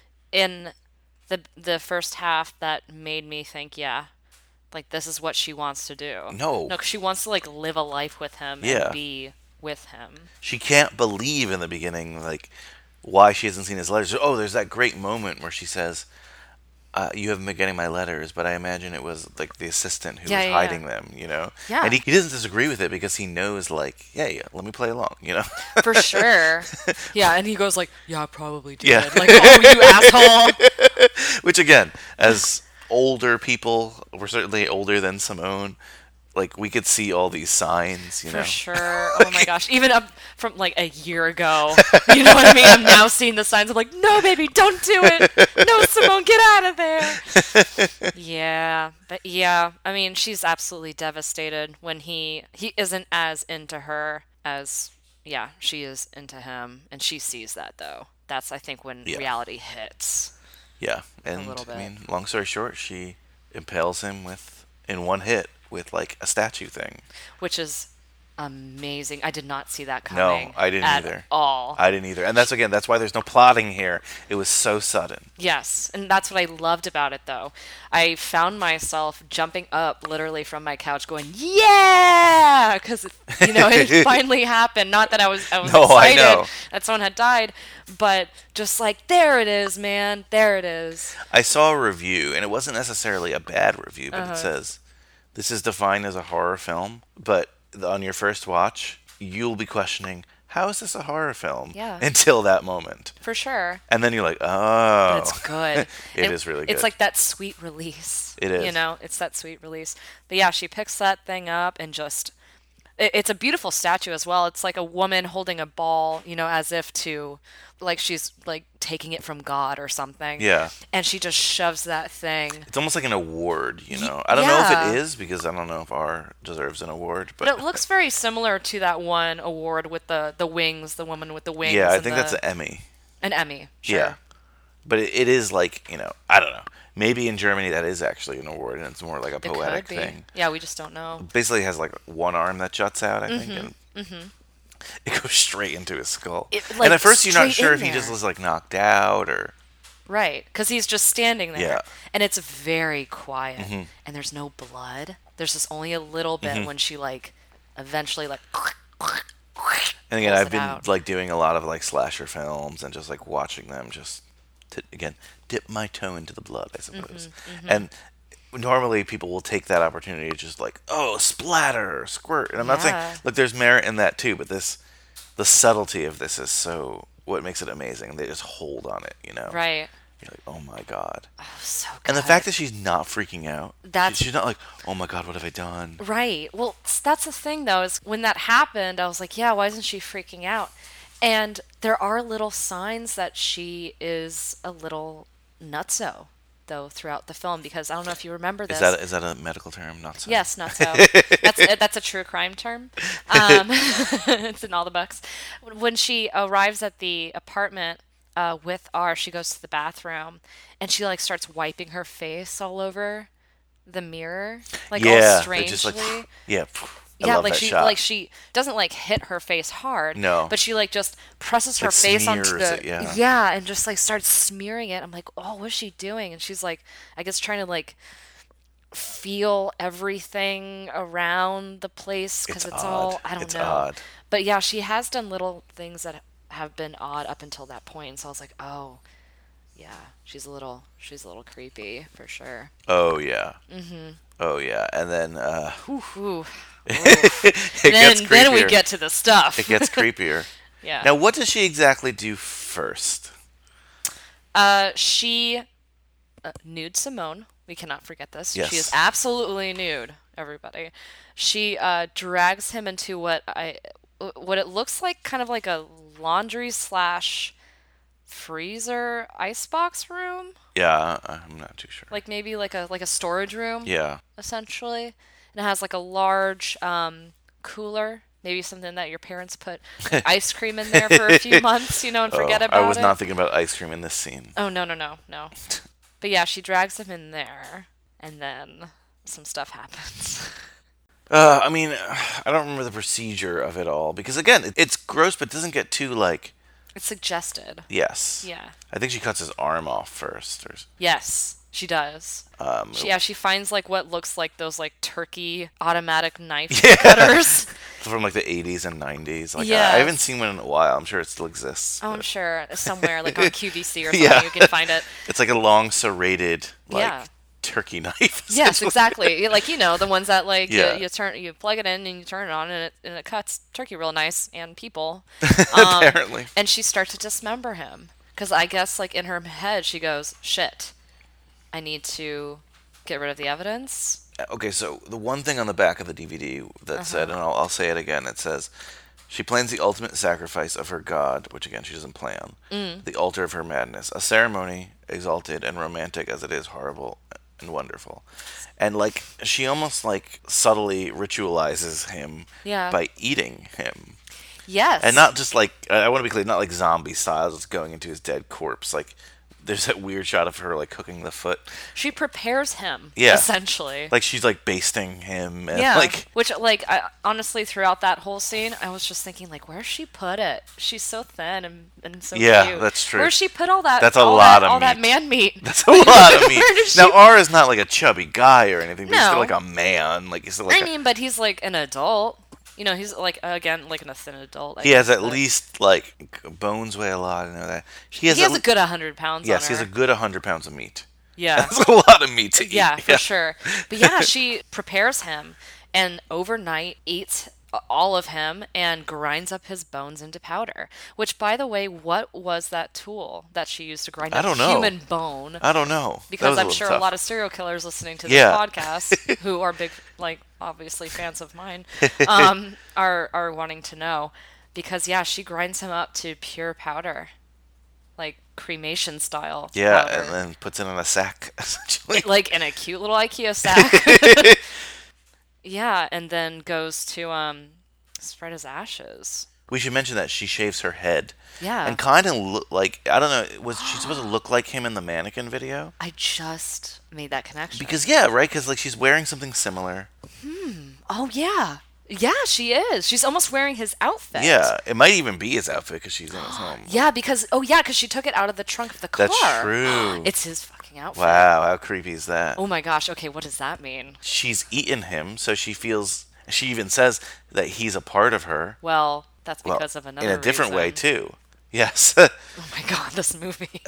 in the the first half that made me think, yeah, like this is what she wants to do. No. No, 'cause she wants to like live a life with him Yeah. and be with him. She can't believe in the beginning, like, why she hasn't seen his letters. Oh, there's that great moment where she says, uh, you haven't been getting my letters, but I imagine it was, like, the assistant who Yeah, was yeah, hiding yeah. them, you know? Yeah. And he, he doesn't disagree with it because he knows, like, yeah, yeah, let me play along, you know? For sure. Yeah, and he goes like, yeah, I probably did. Yeah. Like, oh, you asshole. Which, again, as older people, we're certainly older than Simone, like, we could see all these signs, you For know? sure. Oh my gosh. Even up from like a year ago. You know what I mean? I'm now seeing the signs. I'm like, no, baby, don't do it. No, Simone, get out of there. Yeah. But yeah, I mean, she's absolutely devastated when he he isn't as into her as, yeah, she is into him. And she sees that, though. That's, I think, when Yeah. reality hits. Yeah. And, little bit. I mean, long story short, she impales him with, in one hit, with, like, a statue thing. Which is amazing. I did not see that coming. No, I didn't at either. all. I didn't either. And that's, again, that's why there's no plotting here. It was so sudden. Yes, and that's what I loved about it, though. I found myself jumping up literally from my couch going, yeah! Because, you know, it finally happened. Not that I was, I was No, I excited know. that someone had died, but just like, there it is, man. There it is. I saw a review, and it wasn't necessarily a bad review, but Uh-huh. it says, this is defined as a horror film, but on your first watch, you'll be questioning, how is this a horror film? Yeah. Until that moment. For sure. And then you're like, oh. But it's good. It is really good. It's like that sweet release. It is. You know, it's that sweet release. But yeah, she picks that thing up and just. it- It's a beautiful statue as well. It's like a woman holding a ball, you know, as if to. Like she's like taking it from God or something. Yeah. And she just shoves that thing. It's almost like an award, you know? I don't know yeah. if it is, because I don't know if R deserves an award, but... But it looks very similar to that one award with the, the wings, the woman with the wings. yeah, I and think the, that's an Emmy. an Emmy. Sure. Yeah. But it, it is like, you know, I don't know. Maybe in Germany that is actually an award, and it's more like a It poetic could be. thing. Yeah, we just don't know. Basically, it has like one arm that juts out, I think, and Mm-hmm. it goes straight into his skull. It, and like, at first, you're not straight sure in if he just there. was like knocked out or. Right, because he's just standing there. Yeah. Mm-hmm. And it's very quiet. And there's no blood. There's just only a little bit when she, like, eventually, like... And again, pulls I've it been out. like doing a lot of like slasher films and just like watching them just to, again, dip my toe into the blood, I suppose. Mm-hmm, And normally people will take that opportunity to just like, oh, splatter, squirt. And I'm not Yeah. saying, look, there's merit in that too, but this, the subtlety of this is so, what makes it amazing. They just hold on it, you know? Right. You're like, oh my God. So good. And the fact that she's not freaking out, That's- she's not like, oh my God, what have I done? Right. Well, s- that's the thing, though, is when that happened, I was like, yeah, why isn't she freaking out? And there are little signs that she is a little nutso, though, throughout the film, because I don't know if you remember this. Is that is that a medical term? Not so. Yes, not so. that's a, that's a true crime term. Um, it's in all the books. When she arrives at the apartment uh, with R, she goes to the bathroom and she like starts wiping her face all over the mirror, like yeah, all they're strangely. just like, yeah. I yeah, love like that she shot. like she doesn't like hit her face hard. No. but she like just presses her Like face onto smears the it, yeah. yeah, and just like starts smearing it. I'm like, oh, what's she doing? And she's like, I guess trying to like feel everything around the place because It's it's, odd. all I don't It's know. odd. But yeah, she has done little things that have been odd up until that point. So I was like, oh, yeah, she's a little she's a little creepy for sure. Oh yeah. Mm-hmm. Oh yeah, and then uh, Ooh, ooh. it then gets then we creepier. get to the stuff. It gets creepier. yeah. Now, what does she exactly do first? Uh, she uh, nude Simone. We cannot forget this. Yes. She is absolutely nude. Everybody. She uh, drags him into what I, what it looks like, kind of like a laundry slash freezer icebox room, Yeah, I'm not too sure. like maybe like a like a storage room, Yeah. essentially. And it has like a large um, cooler, maybe something that your parents put like, ice cream in there for a few months, you know, and forget Oh, about it. I was not thinking about ice cream in this scene. Oh no no no no. But yeah, she drags him in there, and then some stuff happens. Uh, I mean, I don't remember the procedure of it all because again, it- it's gross, but it doesn't get too like. It's suggested. Yes. Yeah. I think she cuts his arm off first. Or, Yes, she does. um, She, yeah, she finds like what looks like those like turkey automatic knife cutters. from like the eighties and nineties. Like I, I Yes. haven't seen one in a while. I'm sure it still exists. Oh, I'm but sure somewhere like on Q V C or something Yeah. you can find it. It's like a long serrated like Yeah. turkey knife. Yes, essentially. exactly. Like you know the ones that like Yeah. you, you turn you plug it in and you turn it on and it and it cuts turkey real nice and people. Um, Apparently. And she starts to dismember him because I guess like in her head she goes, "Shit, I need to get rid of the evidence." Okay, so the one thing on the back of the D V D that Uh-huh. said, and I'll, I'll say it again, it says, she plans the ultimate sacrifice of her god, which again she doesn't plan, Mm. the altar of her madness, a ceremony exalted and romantic as it is horrible and wonderful. And like she almost like subtly ritualizes him Yeah. by eating him. Yes. And not just like, I want to be clear, not like zombie style, just going into his dead corpse. Like there's that weird shot of her like cooking the foot. She prepares him. Yeah. Essentially. Like she's like basting him and yeah. like Which, like, I, honestly, throughout that whole scene, I was just thinking, like, where's she put it? She's so thin and, and so Yeah, cute. that's true. Where's she put all that? That's a all lot that, of all that meat. man meat. That's a lot of meat. Where does Now, she- R's not like a chubby guy or anything, but he's still No. like a man. Like he's still like I a- mean, but he's like an adult. You know, he's like again like a thin adult. I he has guess, at but least like bones weigh a lot. I know that he has. He has at a good hundred pounds. Yes, on he has her. a good hundred pounds of meat. Yeah. That's a lot of meat to eat. Yeah, for sure. But yeah, she prepares him and overnight eats all of him and grinds up his bones into powder. Which, by the way, what was that tool that she used to grind I up don't know. human bone? I don't know. That Because was a I'm little sure tough. a lot of serial killers listening to this Yeah. podcast, who are big, like, obviously fans of mine, um, are are wanting to know. Because yeah, she grinds him up to pure powder, like cremation style. Yeah, powder. and then puts it in a sack essentially. like in a cute little IKEA sack. Yeah, and then goes to um spread his ashes. We should mention that she shaves her head. Yeah. And kind of look like, I don't know, was she supposed to look like him in the mannequin video? I just made that connection. Because yeah, right? Because like she's wearing something similar. Oh yeah, yeah, she is. She's almost wearing his outfit. Yeah, it might even be his outfit because she's in his home. Yeah, because oh yeah, because she took it out of the trunk of the car. That's true. It's his fucking outfit. Wow, how creepy is that? Oh my gosh. Okay, what does that mean? She's eaten him, so she feels. She even says that he's a part of her. Well, that's Well, because of another in a different way reason. too. Yes, Oh my god, this movie.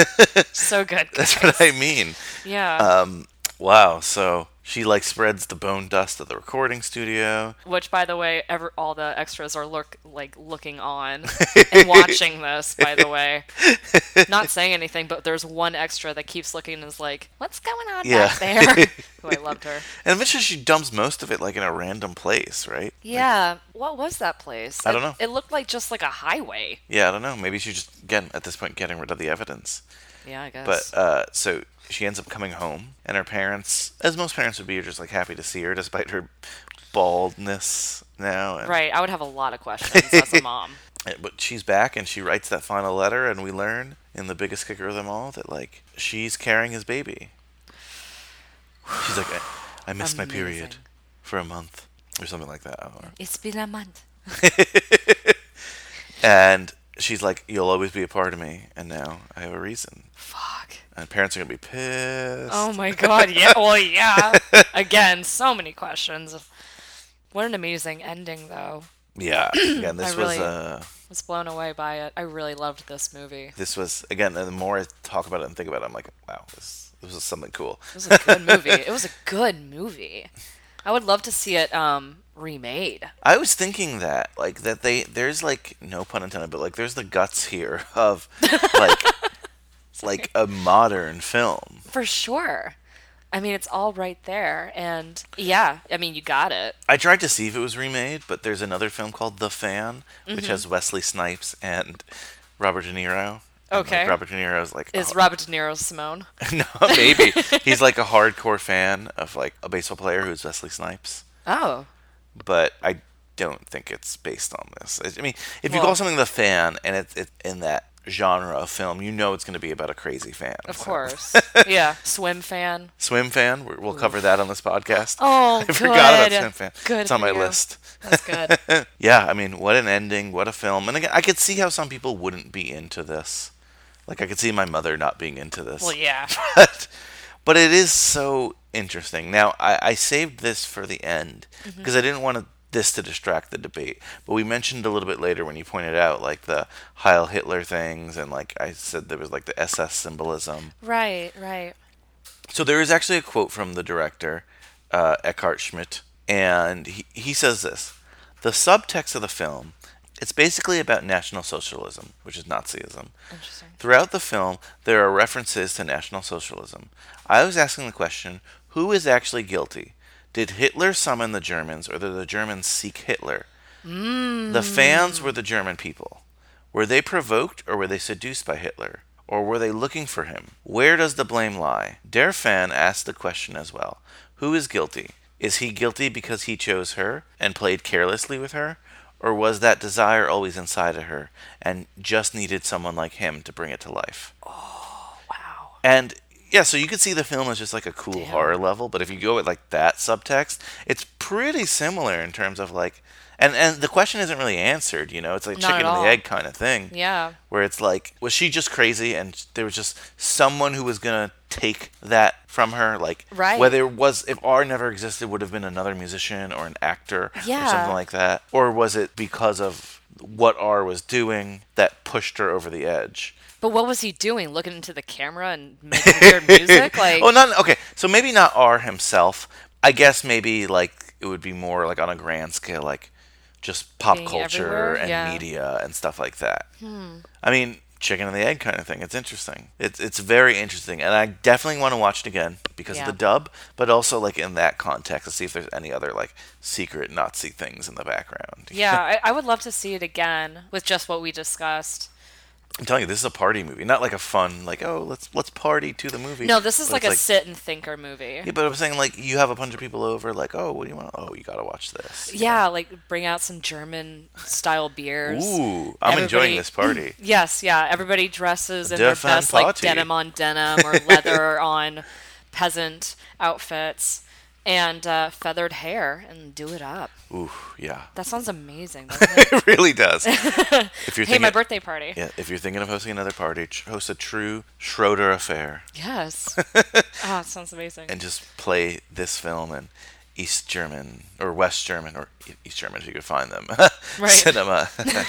So good. that's guys. what I mean. Yeah. Um, wow. So she like spreads the bone dust of the recording studio. Which, by the way, ever all the extras are look like looking on and watching this. By the way, not saying anything, but there's one extra that keeps looking and is like, "What's going on Yeah. back there?" Who I loved her. And eventually she dumps most of it like in a random place, right? Yeah. What was that place? I don't It- know. It looked like just like a highway. Yeah, I don't know. Maybe she's just again at this point getting rid of the evidence. Yeah, I guess. But uh, so she ends up coming home, and her parents, as most parents would be, are just like happy to see her despite her baldness now. And, right. I would have a lot of questions as a mom. But she's back, and she writes that final letter, and we learn in the biggest kicker of them all that like she's carrying his baby. She's like, I, I missed my period Amazing. for a month or something like that. Or- It's been a month. And she's like, you'll always be a part of me, and now I have a reason. Fuck. And parents are gonna be pissed. Oh my god. Yeah. Well, yeah. Again, so many questions. What an amazing ending, though. Yeah. Again, this I really- was uh, Was blown away by it. I really loved this movie. this was again. The more I talk about it and think about it, I'm like, wow, this this was something cool. It was a good movie. It was a good movie. I would love to see it um remade. I was thinking that, like, that they there's like no pun intended, but like there's the guts here of like like a modern film. For sure. I mean, it's all right there. And yeah, I mean, you got it. I tried to see if it was remade, but there's another film called The Fan, which Mhm. has Wesley Snipes and Robert De Niro And, Okay. Like, Robert De Niro's like Is oh, Robert De Niro Simone? no, maybe he's like a hardcore fan of like a baseball player who's Wesley Snipes, Oh. but I don't think it's based on this. I mean, if you Well- call something The Fan and it's it, in that genre of film, you know it's going to be about a crazy fan. Of so. course. Yeah. Swim fan. Swim Fan, we- we'll cover that on this podcast. Oh, I forgot about good. Swim Fan. Good It's on for my you. list. That's good. Yeah, I mean, what an ending, what a film. And again, I could see how some people wouldn't be into this. Like, I could see my mother not being into this. Well, yeah. But, but it is so interesting. Now, I, I saved this for the end Mm-hmm. because I didn't want to, this to distract the debate. But we mentioned a little bit later when you pointed out, like, the Heil Hitler things, and, like, I said there was, like, the S S symbolism. Right, right. So there is actually a quote from the director, uh, Eckhart Schmidt, and he, he says this. The subtext of the film, it's basically about National Socialism, which is Nazism. Interesting. Throughout the film, there are references to National Socialism. I was asking the question, who is actually guilty? Did Hitler summon the Germans, or did the Germans seek Hitler? Mm. The fans were the German people. Were they provoked, or were they seduced by Hitler? Or were they looking for him? Where does the blame lie? Der Fan asked the question as well. Who is guilty? Is he guilty because he chose her and played carelessly with her? Or was that desire always inside of her and just needed someone like him to bring it to life? Oh, wow. And yeah, so you could see the film as just like a cool Damn. horror level, but if you go with like that subtext, it's pretty similar in terms of like, and, and the question isn't really answered, you know, it's like Not chicken at and all. the egg kind of thing. Yeah. Where it's like, was she just crazy and there was just someone who was going to take that from her? Like, Right. whether it was, if R never existed, would have been another musician or an actor or Yeah. something like that? Or was it because of what R was doing that pushed her over the edge? But what was he doing? Looking into the camera and making weird music? Like, Oh, not, okay, so maybe not R himself. I guess maybe like it would be more like on a grand scale, like just pop Being culture everywhere? and Yeah. media and stuff like that. I mean, chicken and the egg kind of thing. It's interesting. It's it's very interesting, and I definitely want to watch it again because Yeah. of the dub, but also like in that context to see if there's any other like secret Nazi things in the background. yeah, I, I would love to see it again with just what we discussed. I'm telling you, this is a party movie, not like a fun like oh let's let's party to the movie. No, this is But like it's a sit and thinker movie. Yeah, but I'm saying like you have a bunch of people over, like oh what do you want? Oh, you gotta watch this. Yeah, like bring out some German style beers. Ooh, I'm enjoying Everybody- this party. Yes, yeah. Everybody dresses in Der their Fan best, like Party. denim on denim or leather on peasant outfits and uh, feathered hair and do it up. Ooh, yeah, That sounds amazing. doesn't it? it really does. If you're Hey, thinking, my birthday party. yeah, if you're thinking of hosting another party, tr- host a true Schroeder affair Yes. Oh, it sounds amazing. and just play this film in East German or West German or E- East German if you could find them Right. cinema.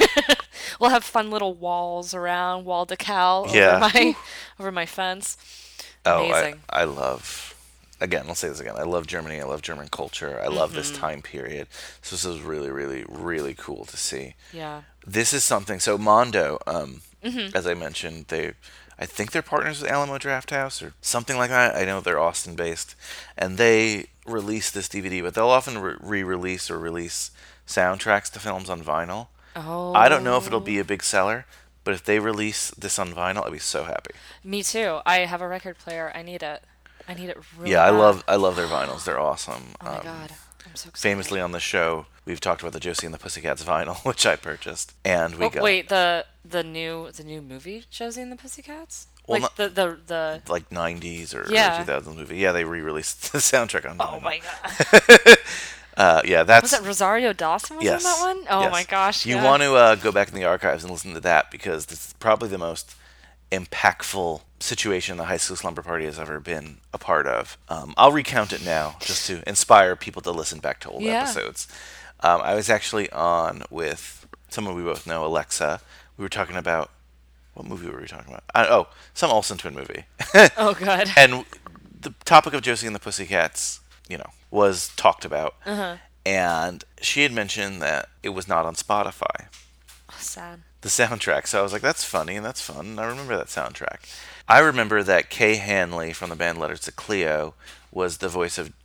We'll have fun little walls around, wall decal Yeah. over my over my fence. Oh, I, Amazing. I love. Again, I'll say this again. I love Germany. I love German culture. I love Mm-hmm. this time period. So this is really, really, really cool to see. Yeah. This is something. So Mondo, um, Mm-hmm. as I mentioned, they, I think they're partners with Alamo Drafthouse or something like that. I know they're Austin based, and they release this D V D, but they'll often re- re-release or release soundtracks to films on vinyl. Oh. I don't know if it'll be a big seller, but if they release this on vinyl, I'd be so happy. Me too. I have a record player. I need it. I need it really Yeah, I bad. love I love their vinyls. They're awesome. Oh my Um, god. I'm so excited. Famously on the show, we've talked about the Josie and the Pussycats vinyl, which I purchased, and we Oh, got wait, the the new the new movie Josie and the Pussycats? Well, like not- the the the like nineties or Yeah. two thousands movie. Yeah, they re-released the soundtrack on vinyl. Oh my god. Uh, yeah, that's Was it Rosario Dawson was yes. in that one? Oh yes. my gosh. You yeah. want to uh, go back in the archives and listen to that because this is probably the most impactful situation the High School Slumber Party has ever been a part of. Um, I'll recount it now just to inspire people to listen back to old Yeah. episodes. Um, I was actually on with someone we both know, Alexa. We were talking about what movie were we talking about? Uh, oh, some Olsen twin movie. Oh god. And the topic of Josie and the Pussycats, you know, was talked about. Uh-huh. And she had mentioned that it was not on Spotify, Oh, sad. the soundtrack. So I was like, that's funny and that's fun. And I remember that soundtrack. I remember that Kay Hanley from the band Letters to Cleo was the voice of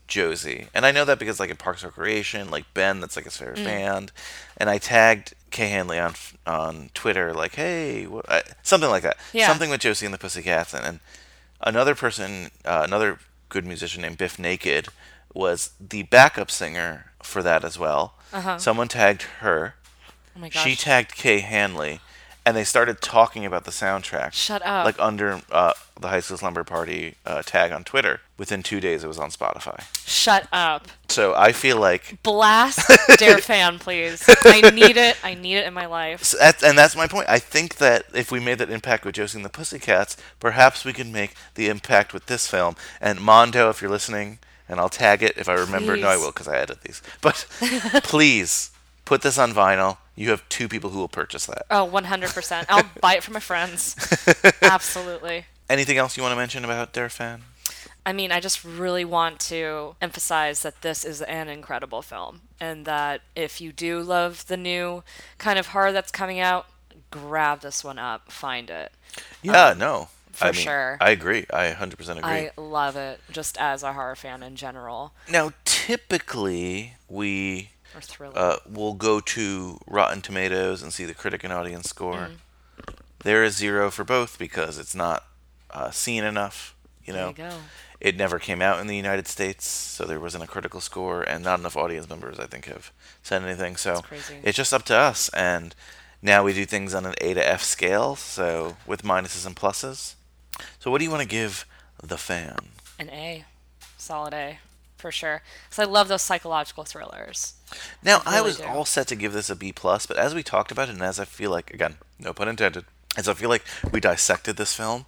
Josie, and I know that because like in Parks and Recreation, like Ben, that's like his favorite Mm. band, and I tagged Kay Hanley on on Twitter, like, hey, wh- I, something like that, Yeah. something with Josie and the Pussycats, and, and another person, uh, another good musician named Biff Naked was the backup singer for that as well. Uh-huh. Someone tagged her. Oh my gosh. She tagged Kay Hanley, and they started talking about the soundtrack. Shut up. Like under uh, the High School Slumber Party uh, tag on Twitter. Within two days, it was on Spotify. Shut up. So I feel like, Blast Dare Fan, please. I need it. I need it in my life. so that's, and that's my point. I think that if we made that impact with Josie and the Pussycats, perhaps we can make the impact with this film. And Mondo, if you're listening, and I'll tag it if I remember. No, I Please. will because I edit these. But please put this on vinyl. You have two people who will purchase that. Oh, one hundred percent. I'll buy it for my friends. Absolutely. Anything else you want to mention about Dare Fan? I mean, I just really want to emphasize that this is an incredible film, and that if you do love the new kind of horror that's coming out, grab this one up, find it. Yeah, no. for I mean, sure. I agree. I one hundred percent agree. I love it, just as a horror fan in general. Now, typically, we Or thriller. uh, will go to Rotten Tomatoes and see the critic and audience score. Mm-hmm. There is zero for both because it's not uh, seen enough. You know, There you go. it never came out in the United States, so there wasn't a critical score, and not enough audience members, I think, have said anything. So That's crazy. it's just up to us. And now we do things on an A to F scale, so with minuses and pluses. So what do you want to give The Fan? An A. Solid A. For sure. Because I love those psychological thrillers. Now, I I really was do. all set to give this a B plus, but as we talked about it, and as I feel like, again, no pun intended, as I feel like we dissected this film,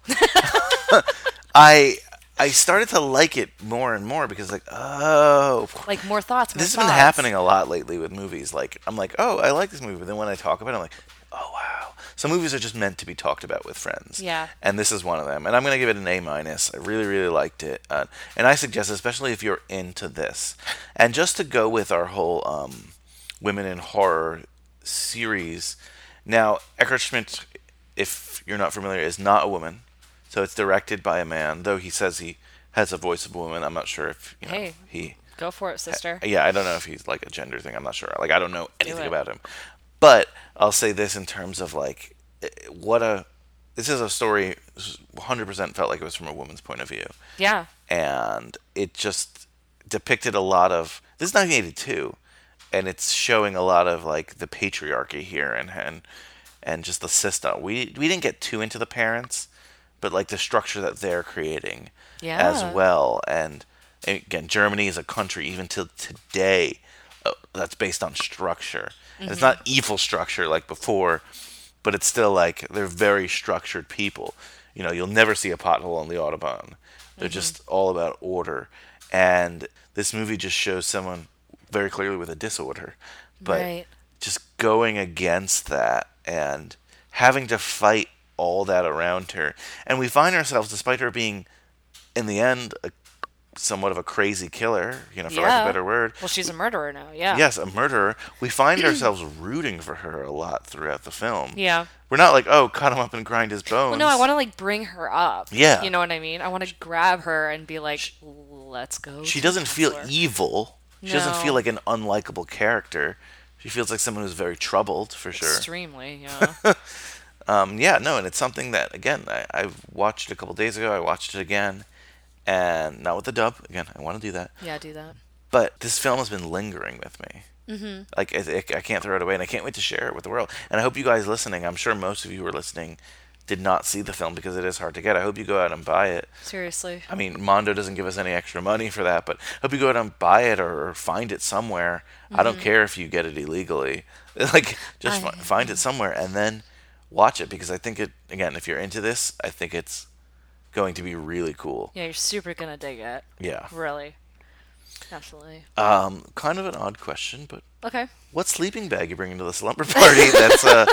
I I started to like it more and more because, like, oh, Like, more thoughts, more this has thoughts. been happening a lot lately with movies. Like, I'm like, oh, I like this movie, but then when I talk about it, I'm like, oh wow. Some movies are just meant to be talked about with friends. Yeah. And this is one of them. And I'm gonna give it an A minus. I really, really liked it, uh, and I suggest, especially if you're into this, and just to go with our whole um, women in horror series. Now, Eckhart Schmidt, if you're not familiar, is not a woman, so it's directed by a man. Though he says he has a voice of a woman, I'm not sure if you know, Hey. he. Go for it, sister. Yeah, I don't know if he's like a gender thing. I'm not sure. Like, I don't know anything it. about him. But I'll say this in terms of like, eh, what a. This is a story. one hundred percent felt like it was from a woman's point of view, Yeah. and it just depicted a lot of. This is nineteen eighty-two, and it's showing a lot of like the patriarchy here and and and just the system. We we didn't get too into the parents, but like the structure that they're creating as Yeah. well. And again, Germany is a country even till today uh, that's based on structure. And it's not evil structure like before, but it's still like they're very structured people. You know, you'll never see a pothole on the Autobahn. They're just all about order. And this movie just shows someone very clearly with a disorder, but Right. just going against that and having to fight all that around her. And we find ourselves, despite her being, in the end, a, somewhat of a crazy killer, you know, for lack Yeah. of a better word. Well, she's a murderer now, yeah. Yes, a murderer. We find ourselves rooting for her a lot throughout the film. Yeah. We're not like, oh, cut him up and grind his bones. Well, no, I want to, like, bring her up. Yeah. You know what I mean? I want to grab her and be like, let's go. She to doesn't feel Hustler." evil. She doesn't No. feel like an unlikable character. She feels like someone who's very troubled, for sure. Extremely, yeah. Um, yeah, no, and it's something that, again, I, I watched it a couple days ago. I watched it again, and not with the dub. Again, I want to do that. yeah, do that. But this film has been lingering with me. Mm-hmm. Like, it, it, I can't throw it away, and I can't wait to share it with the world. And I hope you guys listening, I'm sure most of you who are listening did not see the film because it is hard to get. I hope you go out and buy it. Seriously. I mean, Mondo doesn't give us any extra money for that, but I hope you go out and buy it or, or find it somewhere. I don't care if you get it illegally. Like, just I- fi- find it somewhere and then watch it, because I think it, again, if you're into this, I think it's going to be really cool. Yeah, you're super gonna dig it. Yeah. Really. Absolutely. Um, kind of an odd question, but Okay. what sleeping bag you bringing to the slumber party that's uh,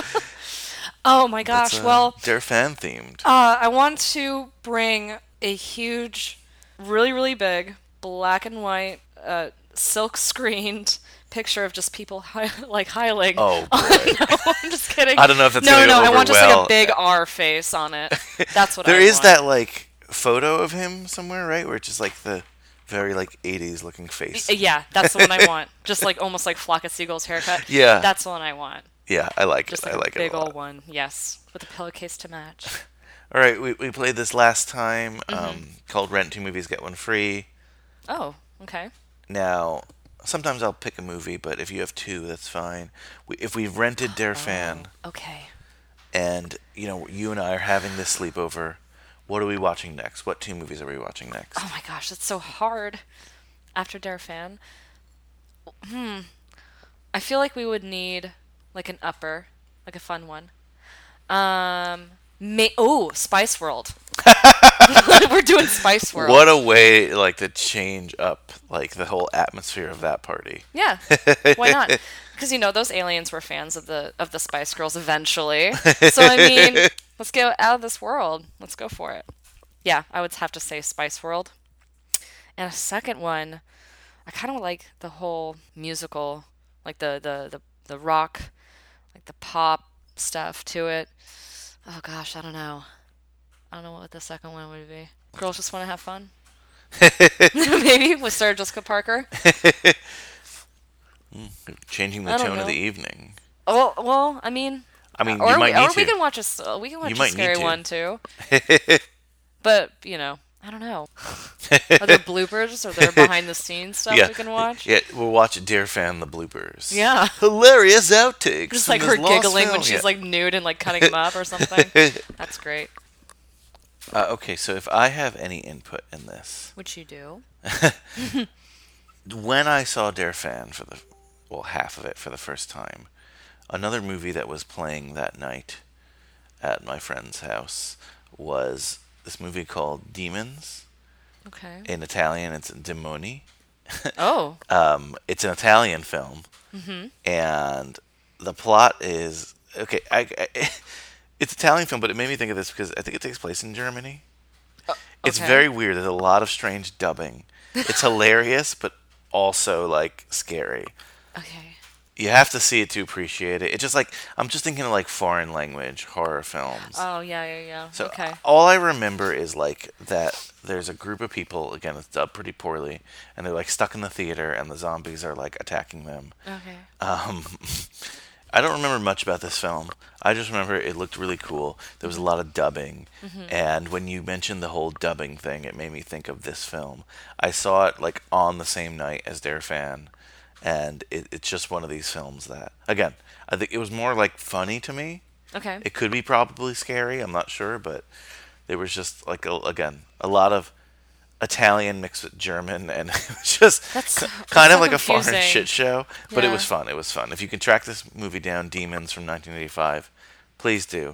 Oh my gosh. that's, uh well, Dare Fan themed? uh, I want to bring a huge, really, really big, black and white, uh, silk screened picture of just people hi- like hiling. Oh, boy. No, I'm just kidding. I don't know if that's no, gonna no, go I over want just well. like a big R face on it. That's what There I is want. that, like, photo of him somewhere, right? Where it's just like the very like eighties looking face. Yeah, that's the one I want. Just like almost like Flock of Seagulls haircut. Yeah. That's the one I want. Yeah, I like Just it. like I a like big it a lot. old one. Yes, with a pillowcase to match. All right, we we played this last time. Mm-hmm. Um, called Rent Two Movies Get One Free. Oh, okay. Now, sometimes I'll pick a movie, but if you have two, that's fine. We, if we've rented Der Fan, Okay. and you know you and I are having this sleepover, what are we watching next? What two movies are we watching next? Oh my gosh, that's so hard. After Der Fan, hmm, I feel like we would need like an upper, like a fun one. Um, may- oh, Spice World. We're doing Spice World. What a way, like, to change up like the whole atmosphere of that party. Yeah, why not? Because you know those aliens were fans of the of the Spice Girls eventually. So I mean, let's get out of this world. Let's go for it. Yeah, I would have to say Spice World. And a second one, I kind of like the whole musical, like the, the, the, the rock, like the pop stuff to it. Oh gosh, I don't know. I don't know what the second one would be. Girls Just Want to Have Fun? Maybe with Sarah Jessica Parker? Changing the I don't tone of know. the evening. Oh, well, I mean... I mean, or you might we, need or to. we can watch a, s- uh, we can watch You a might need scary to. one too. But, you know, I don't know. Are there bloopers? Are there behind the scenes stuff yeah, we can watch? Yeah, we'll watch Dear Fan the bloopers. Yeah. Hilarious outtakes. Just from like this her lost giggling when film. she's Yeah. like nude and like cutting him up or something. That's great. Uh, okay, so if I have any input in this, Which you do. when I saw Der Fan for the, well, half of it for the first time, another movie that was playing that night at my friend's house was this movie called Demons. Okay. In Italian, it's Demoni. Oh. Um, it's an Italian film, Mm-hmm. and the plot is okay. I, I, it's Italian film, but it made me think of this because I think it takes place in Germany. It's okay. very weird. There's a lot of strange dubbing. It's hilarious, but also like scary. Okay. You have to see it to appreciate it. It's just like I'm just thinking of like foreign language horror films. Oh, yeah, yeah, yeah. So okay. all I remember is like that there's a group of people, again it's dubbed pretty poorly, and they're like stuck in the theater and the zombies are like attacking them. Okay. Um, I don't remember much about this film. I just remember it looked really cool. There was a lot of dubbing, Mm-hmm. and when you mentioned the whole dubbing thing, it made me think of this film. I saw it like on the same night as Der Fan, and it, it's just one of these films that, again, I think it was more like funny to me. Okay. It could be probably scary, I'm not sure, but there was just like a, again a lot of Italian mixed with German, and it was just That's- k- that's kind of so like a foreign confusing. shit show. But it Yeah. was fun. It was fun. If you can track this movie down, Demons from nineteen eighty-five, please do,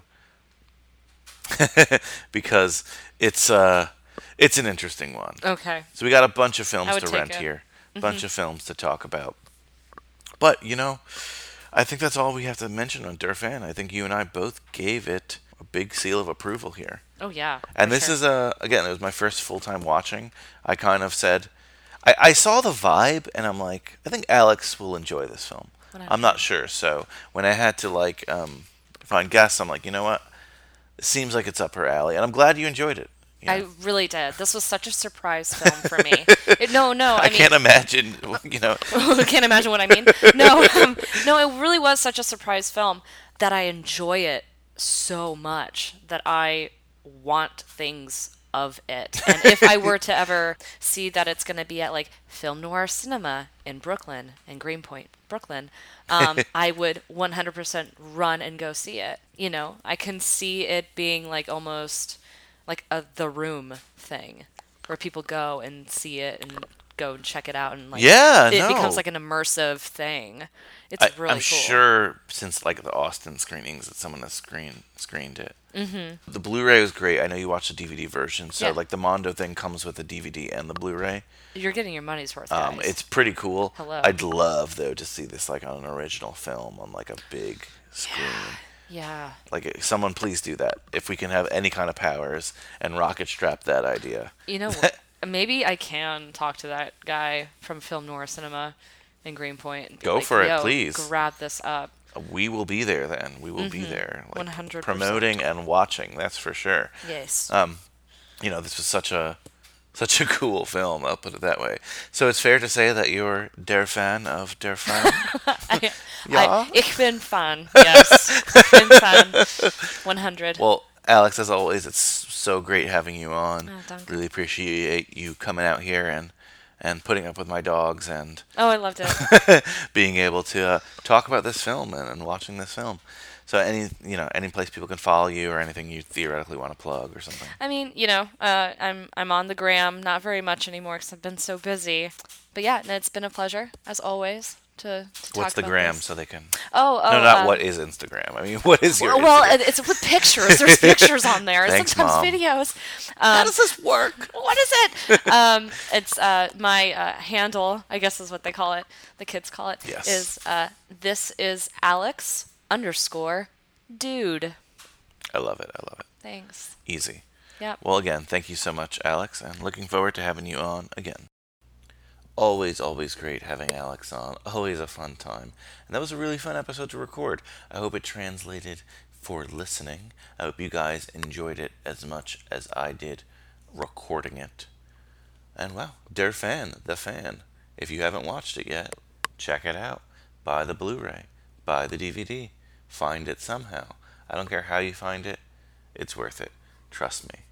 because it's uh it's an interesting one. Okay. So we got a bunch of I films would to take rent it. here, a bunch of films to talk about. But you know, I think that's all we have to mention on Der Fan. I think you and I both gave it a big seal of approval here. Oh, yeah. And for this sure. is a again, it was my first full time watching. I kind of said, I, I saw the vibe, and I'm like, I think Alex will enjoy this film. Whatever. I'm not sure. So when I had to like um, find guests, I'm like, you know what? It seems like it's up her alley, and I'm glad you enjoyed it. you know? I really did. This was such a surprise film for me. It- no, no, I, I mean, can't imagine, you know. I can't imagine what I mean. No, um, no, it really was such a surprise film that I enjoy it so much that I want things of it. And if I were to ever see that it's going to be at like Film Noir Cinema in Brooklyn, in Greenpoint, Brooklyn, um, I would one hundred percent run and go see it. You know, I can see it being like almost like a The Room thing where people go and see it and go and check it out, and like Yeah, it no. becomes like an immersive thing. It's I, really I'm cool. sure since like the Austin screenings that someone has screen screened it. Mm-hmm. The Blu-ray was great. I know you watched the D V D version, so Yeah. like the Mondo thing comes with the D V D and the Blu-ray. You're getting your money's worth, Um, guys. it's pretty cool. Hello. I'd love though to see this like on an original film on like a big screen. yeah. Like uh, someone please do that if we can have any kind of powers and rocket strap that idea. You know what? Maybe I can talk to that guy from Film Noir Cinema in Greenpoint. and be Go like, for it, "Yo, please." Grab this up. We will be there then. We will be there. Like, one hundred percent. promoting and watching. That's for sure. Yes. Um, you know, this was such a Such a cool film, I'll put it that way. So it's fair to say that you're der Fan of der Fan? I, Ja? I, ich bin Fan. Yes. Ich bin Fan. one hundred. Well, Alex, as always, it's so great having you on. Oh, danke. Really appreciate you coming out here and, and putting up with my dogs and Oh, I loved it. being able to uh, talk about this film and, and watching this film. So any you know any place people can follow you or anything you theoretically want to plug or something. I mean, you know, uh, I'm I'm on the gram, not very much anymore because I've been so busy. But yeah, no, it's been a pleasure as always to, to talk What's the about gram this. so they can? Oh, oh. No, not um, what is Instagram. I mean, what is your? Well, well, Instagram? it- it's with pictures. There's pictures on there. Thanks, Sometimes Mom. videos. How Um, does this work? what is it? um, it's uh, my uh, handle, I guess is what they call it. The kids call it. Yes. Is uh, this is Alex underscore dude. I love it. I love it. Thanks. Easy. Yep. Well, again, thank you so much, Alex, and looking forward to having you on again. Always, always great having Alex on. Always a fun time. And that was a really fun episode to record. I hope it translated for listening. I hope you guys enjoyed it as much as I did recording it. And wow, Der Fan, The Fan. If you haven't watched it yet, check it out. Buy the Blu-ray. Buy the D V D. Find it somehow. I don't care how you find it. It's worth it. Trust me.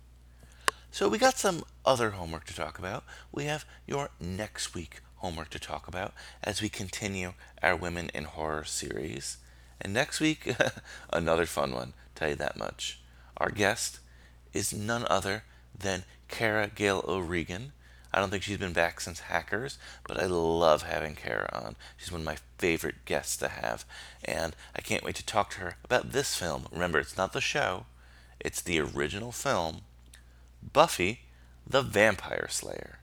So we got some other homework to talk about. We have your next week homework to talk about as we continue our Women in Horror series. And next week, another fun one, tell you that much. Our guest is none other than Cara Gale O'Regan. I don't think she's been back since Hackers, but I love having Cara on. She's one of my favorite guests to have, and I can't wait to talk to her about this film. Remember, it's not the show, it's the original film, Buffy the Vampire Slayer.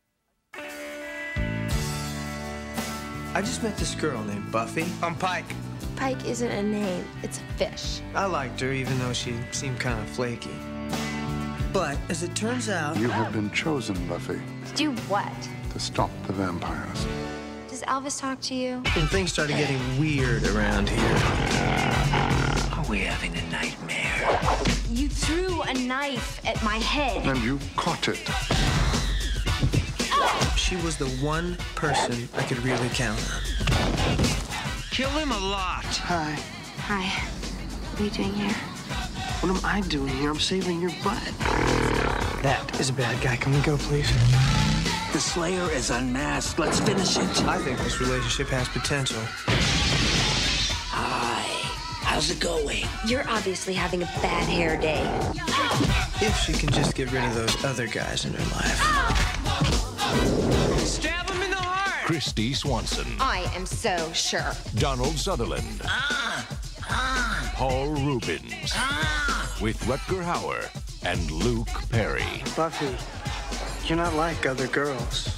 I just met this girl named Buffy. I'm Pike. Pike isn't a name, it's a fish. I liked her even though she seemed kind of flaky. But as it turns out, You have been chosen, Buffy, To do what? to stop the vampires. Does Elvis talk to you? when things started getting weird around here. Are we having a nightmare? You threw a knife at my head. And you caught it. She was the one person I could really count on. Kill him a lot. Hi. Hi. What are you doing here? What am I doing here? I'm saving your butt. That is a bad guy. Can we go, please? The Slayer is unmasked. Let's finish it. I think this relationship has potential. Hi. How's it going? You're obviously having a bad hair day. If she can just get rid of those other guys in her life. Stab him in the heart. Christy Swanson, I am so sure. Donald Sutherland, Paul Rubens, with Rutger Hauer and Luke Perry. Buffy, you're not like other girls.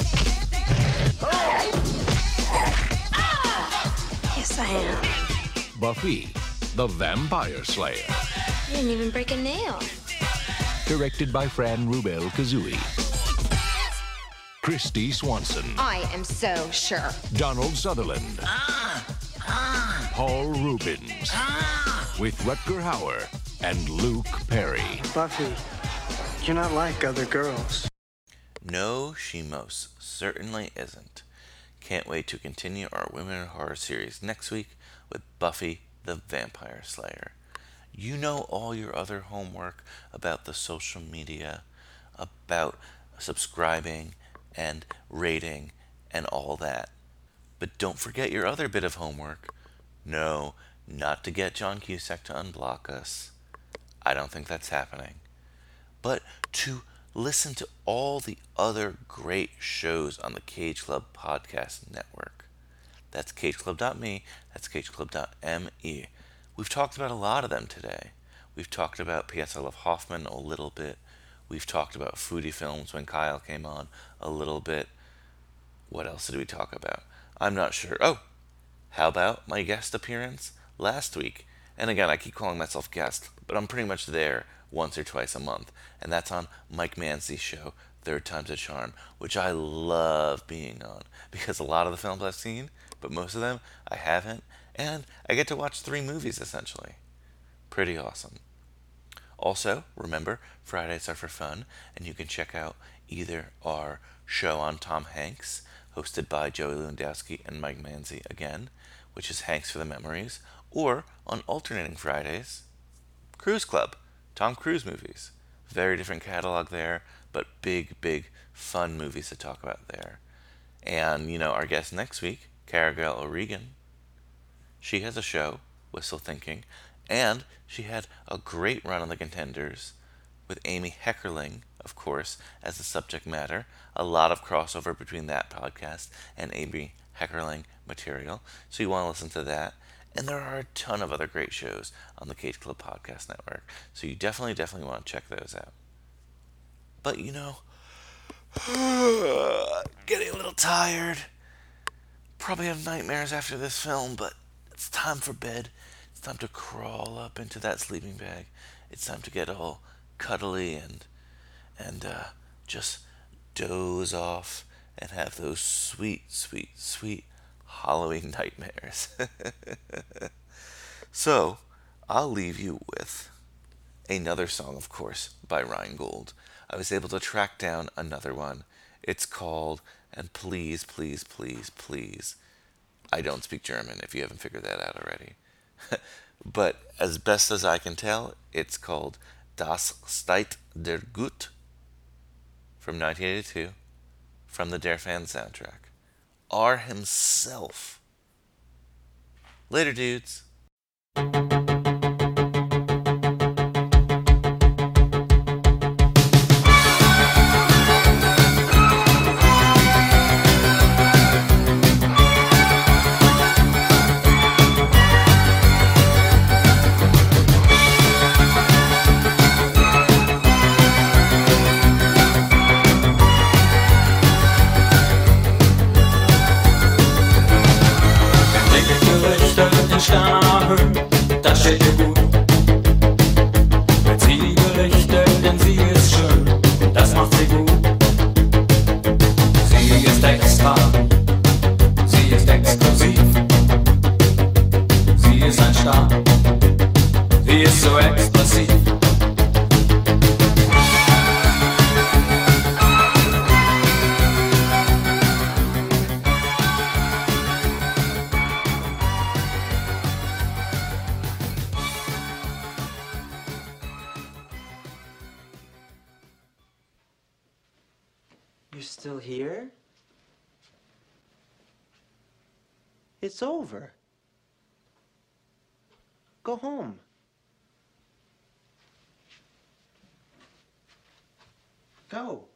Yes, I am. Buffy, the Vampire Slayer, You didn't even break a nail. directed by Fran Rubel Kazooie. Christy Swanson, I am so sure. Donald Sutherland, Paul Rubens, with Rutger Hauer and Luke Perry. Buffy, you're not like other girls. No, she most certainly isn't. Can't wait to continue our Women in Horror series next week with Buffy the Vampire Slayer. You know all your other homework about the social media, about subscribing and rating and all that. But don't forget your other bit of homework. No, not to get John Cusack to unblock us. I don't think that's happening. But to listen to all the other great shows on the Cage Club Podcast Network. That's cage club dot me, that's cage club dot me. We've talked about a lot of them today. We've talked about P S I Love Hoffman a little bit. We've talked about Foodie Films when Kyle came on a little bit. What else did we talk about? I'm not sure. Oh, how about my guest appearance last week? And again, I keep calling myself guest, but I'm pretty much there once or twice a month. And that's on Mike Mancy's show, Third Time's a Charm, which I love being on because a lot of the films I've seen, but most of them I haven't, and I get to watch three movies essentially. Pretty awesome. Also, remember, Fridays are for fun, and you can check out either our show on Tom Hanks, hosted by Joey Lewandowski and Mike Manzi again, which is Hanks for the Memories, or on alternating Fridays, Cruise Club, Tom Cruise movies. Very different catalog there, but big, big, fun movies to talk about there. And, you know, our guest next week, Caragel O'Regan, she has a show, Whistle Thinking, and she had a great run on The Contenders with Amy Heckerling, of course, as the subject matter. A lot of crossover between that podcast and Amy Heckerling material, so you want to listen to that. And there are a ton of other great shows on the Cage Club Podcast Network, so you definitely, definitely want to check those out. But, you know, getting a little tired. Probably have nightmares after this film, but it's time for bed. It's time to crawl up into that sleeping bag. It's time to get all cuddly and and uh, just doze off and have those sweet, sweet, sweet Halloween nightmares. So, I'll leave you with another song, of course, by Rheingold. I was able to track down another one. It's called, and please, please, please, please, I don't speak German if you haven't figured that out already. But as best as I can tell, it's called Das steht der Gut from nineteen eighty-two from the Der Fan soundtrack. R himself. Later, dudes. Das steht ihr gut. Mit Zielgerichtet, denn sie ist schön. Das macht sie gut. Sie ist extra. Sie ist exklusiv. Sie ist ein Star. Sie ist so expressiv. You're still here? It's over. Go home. Go.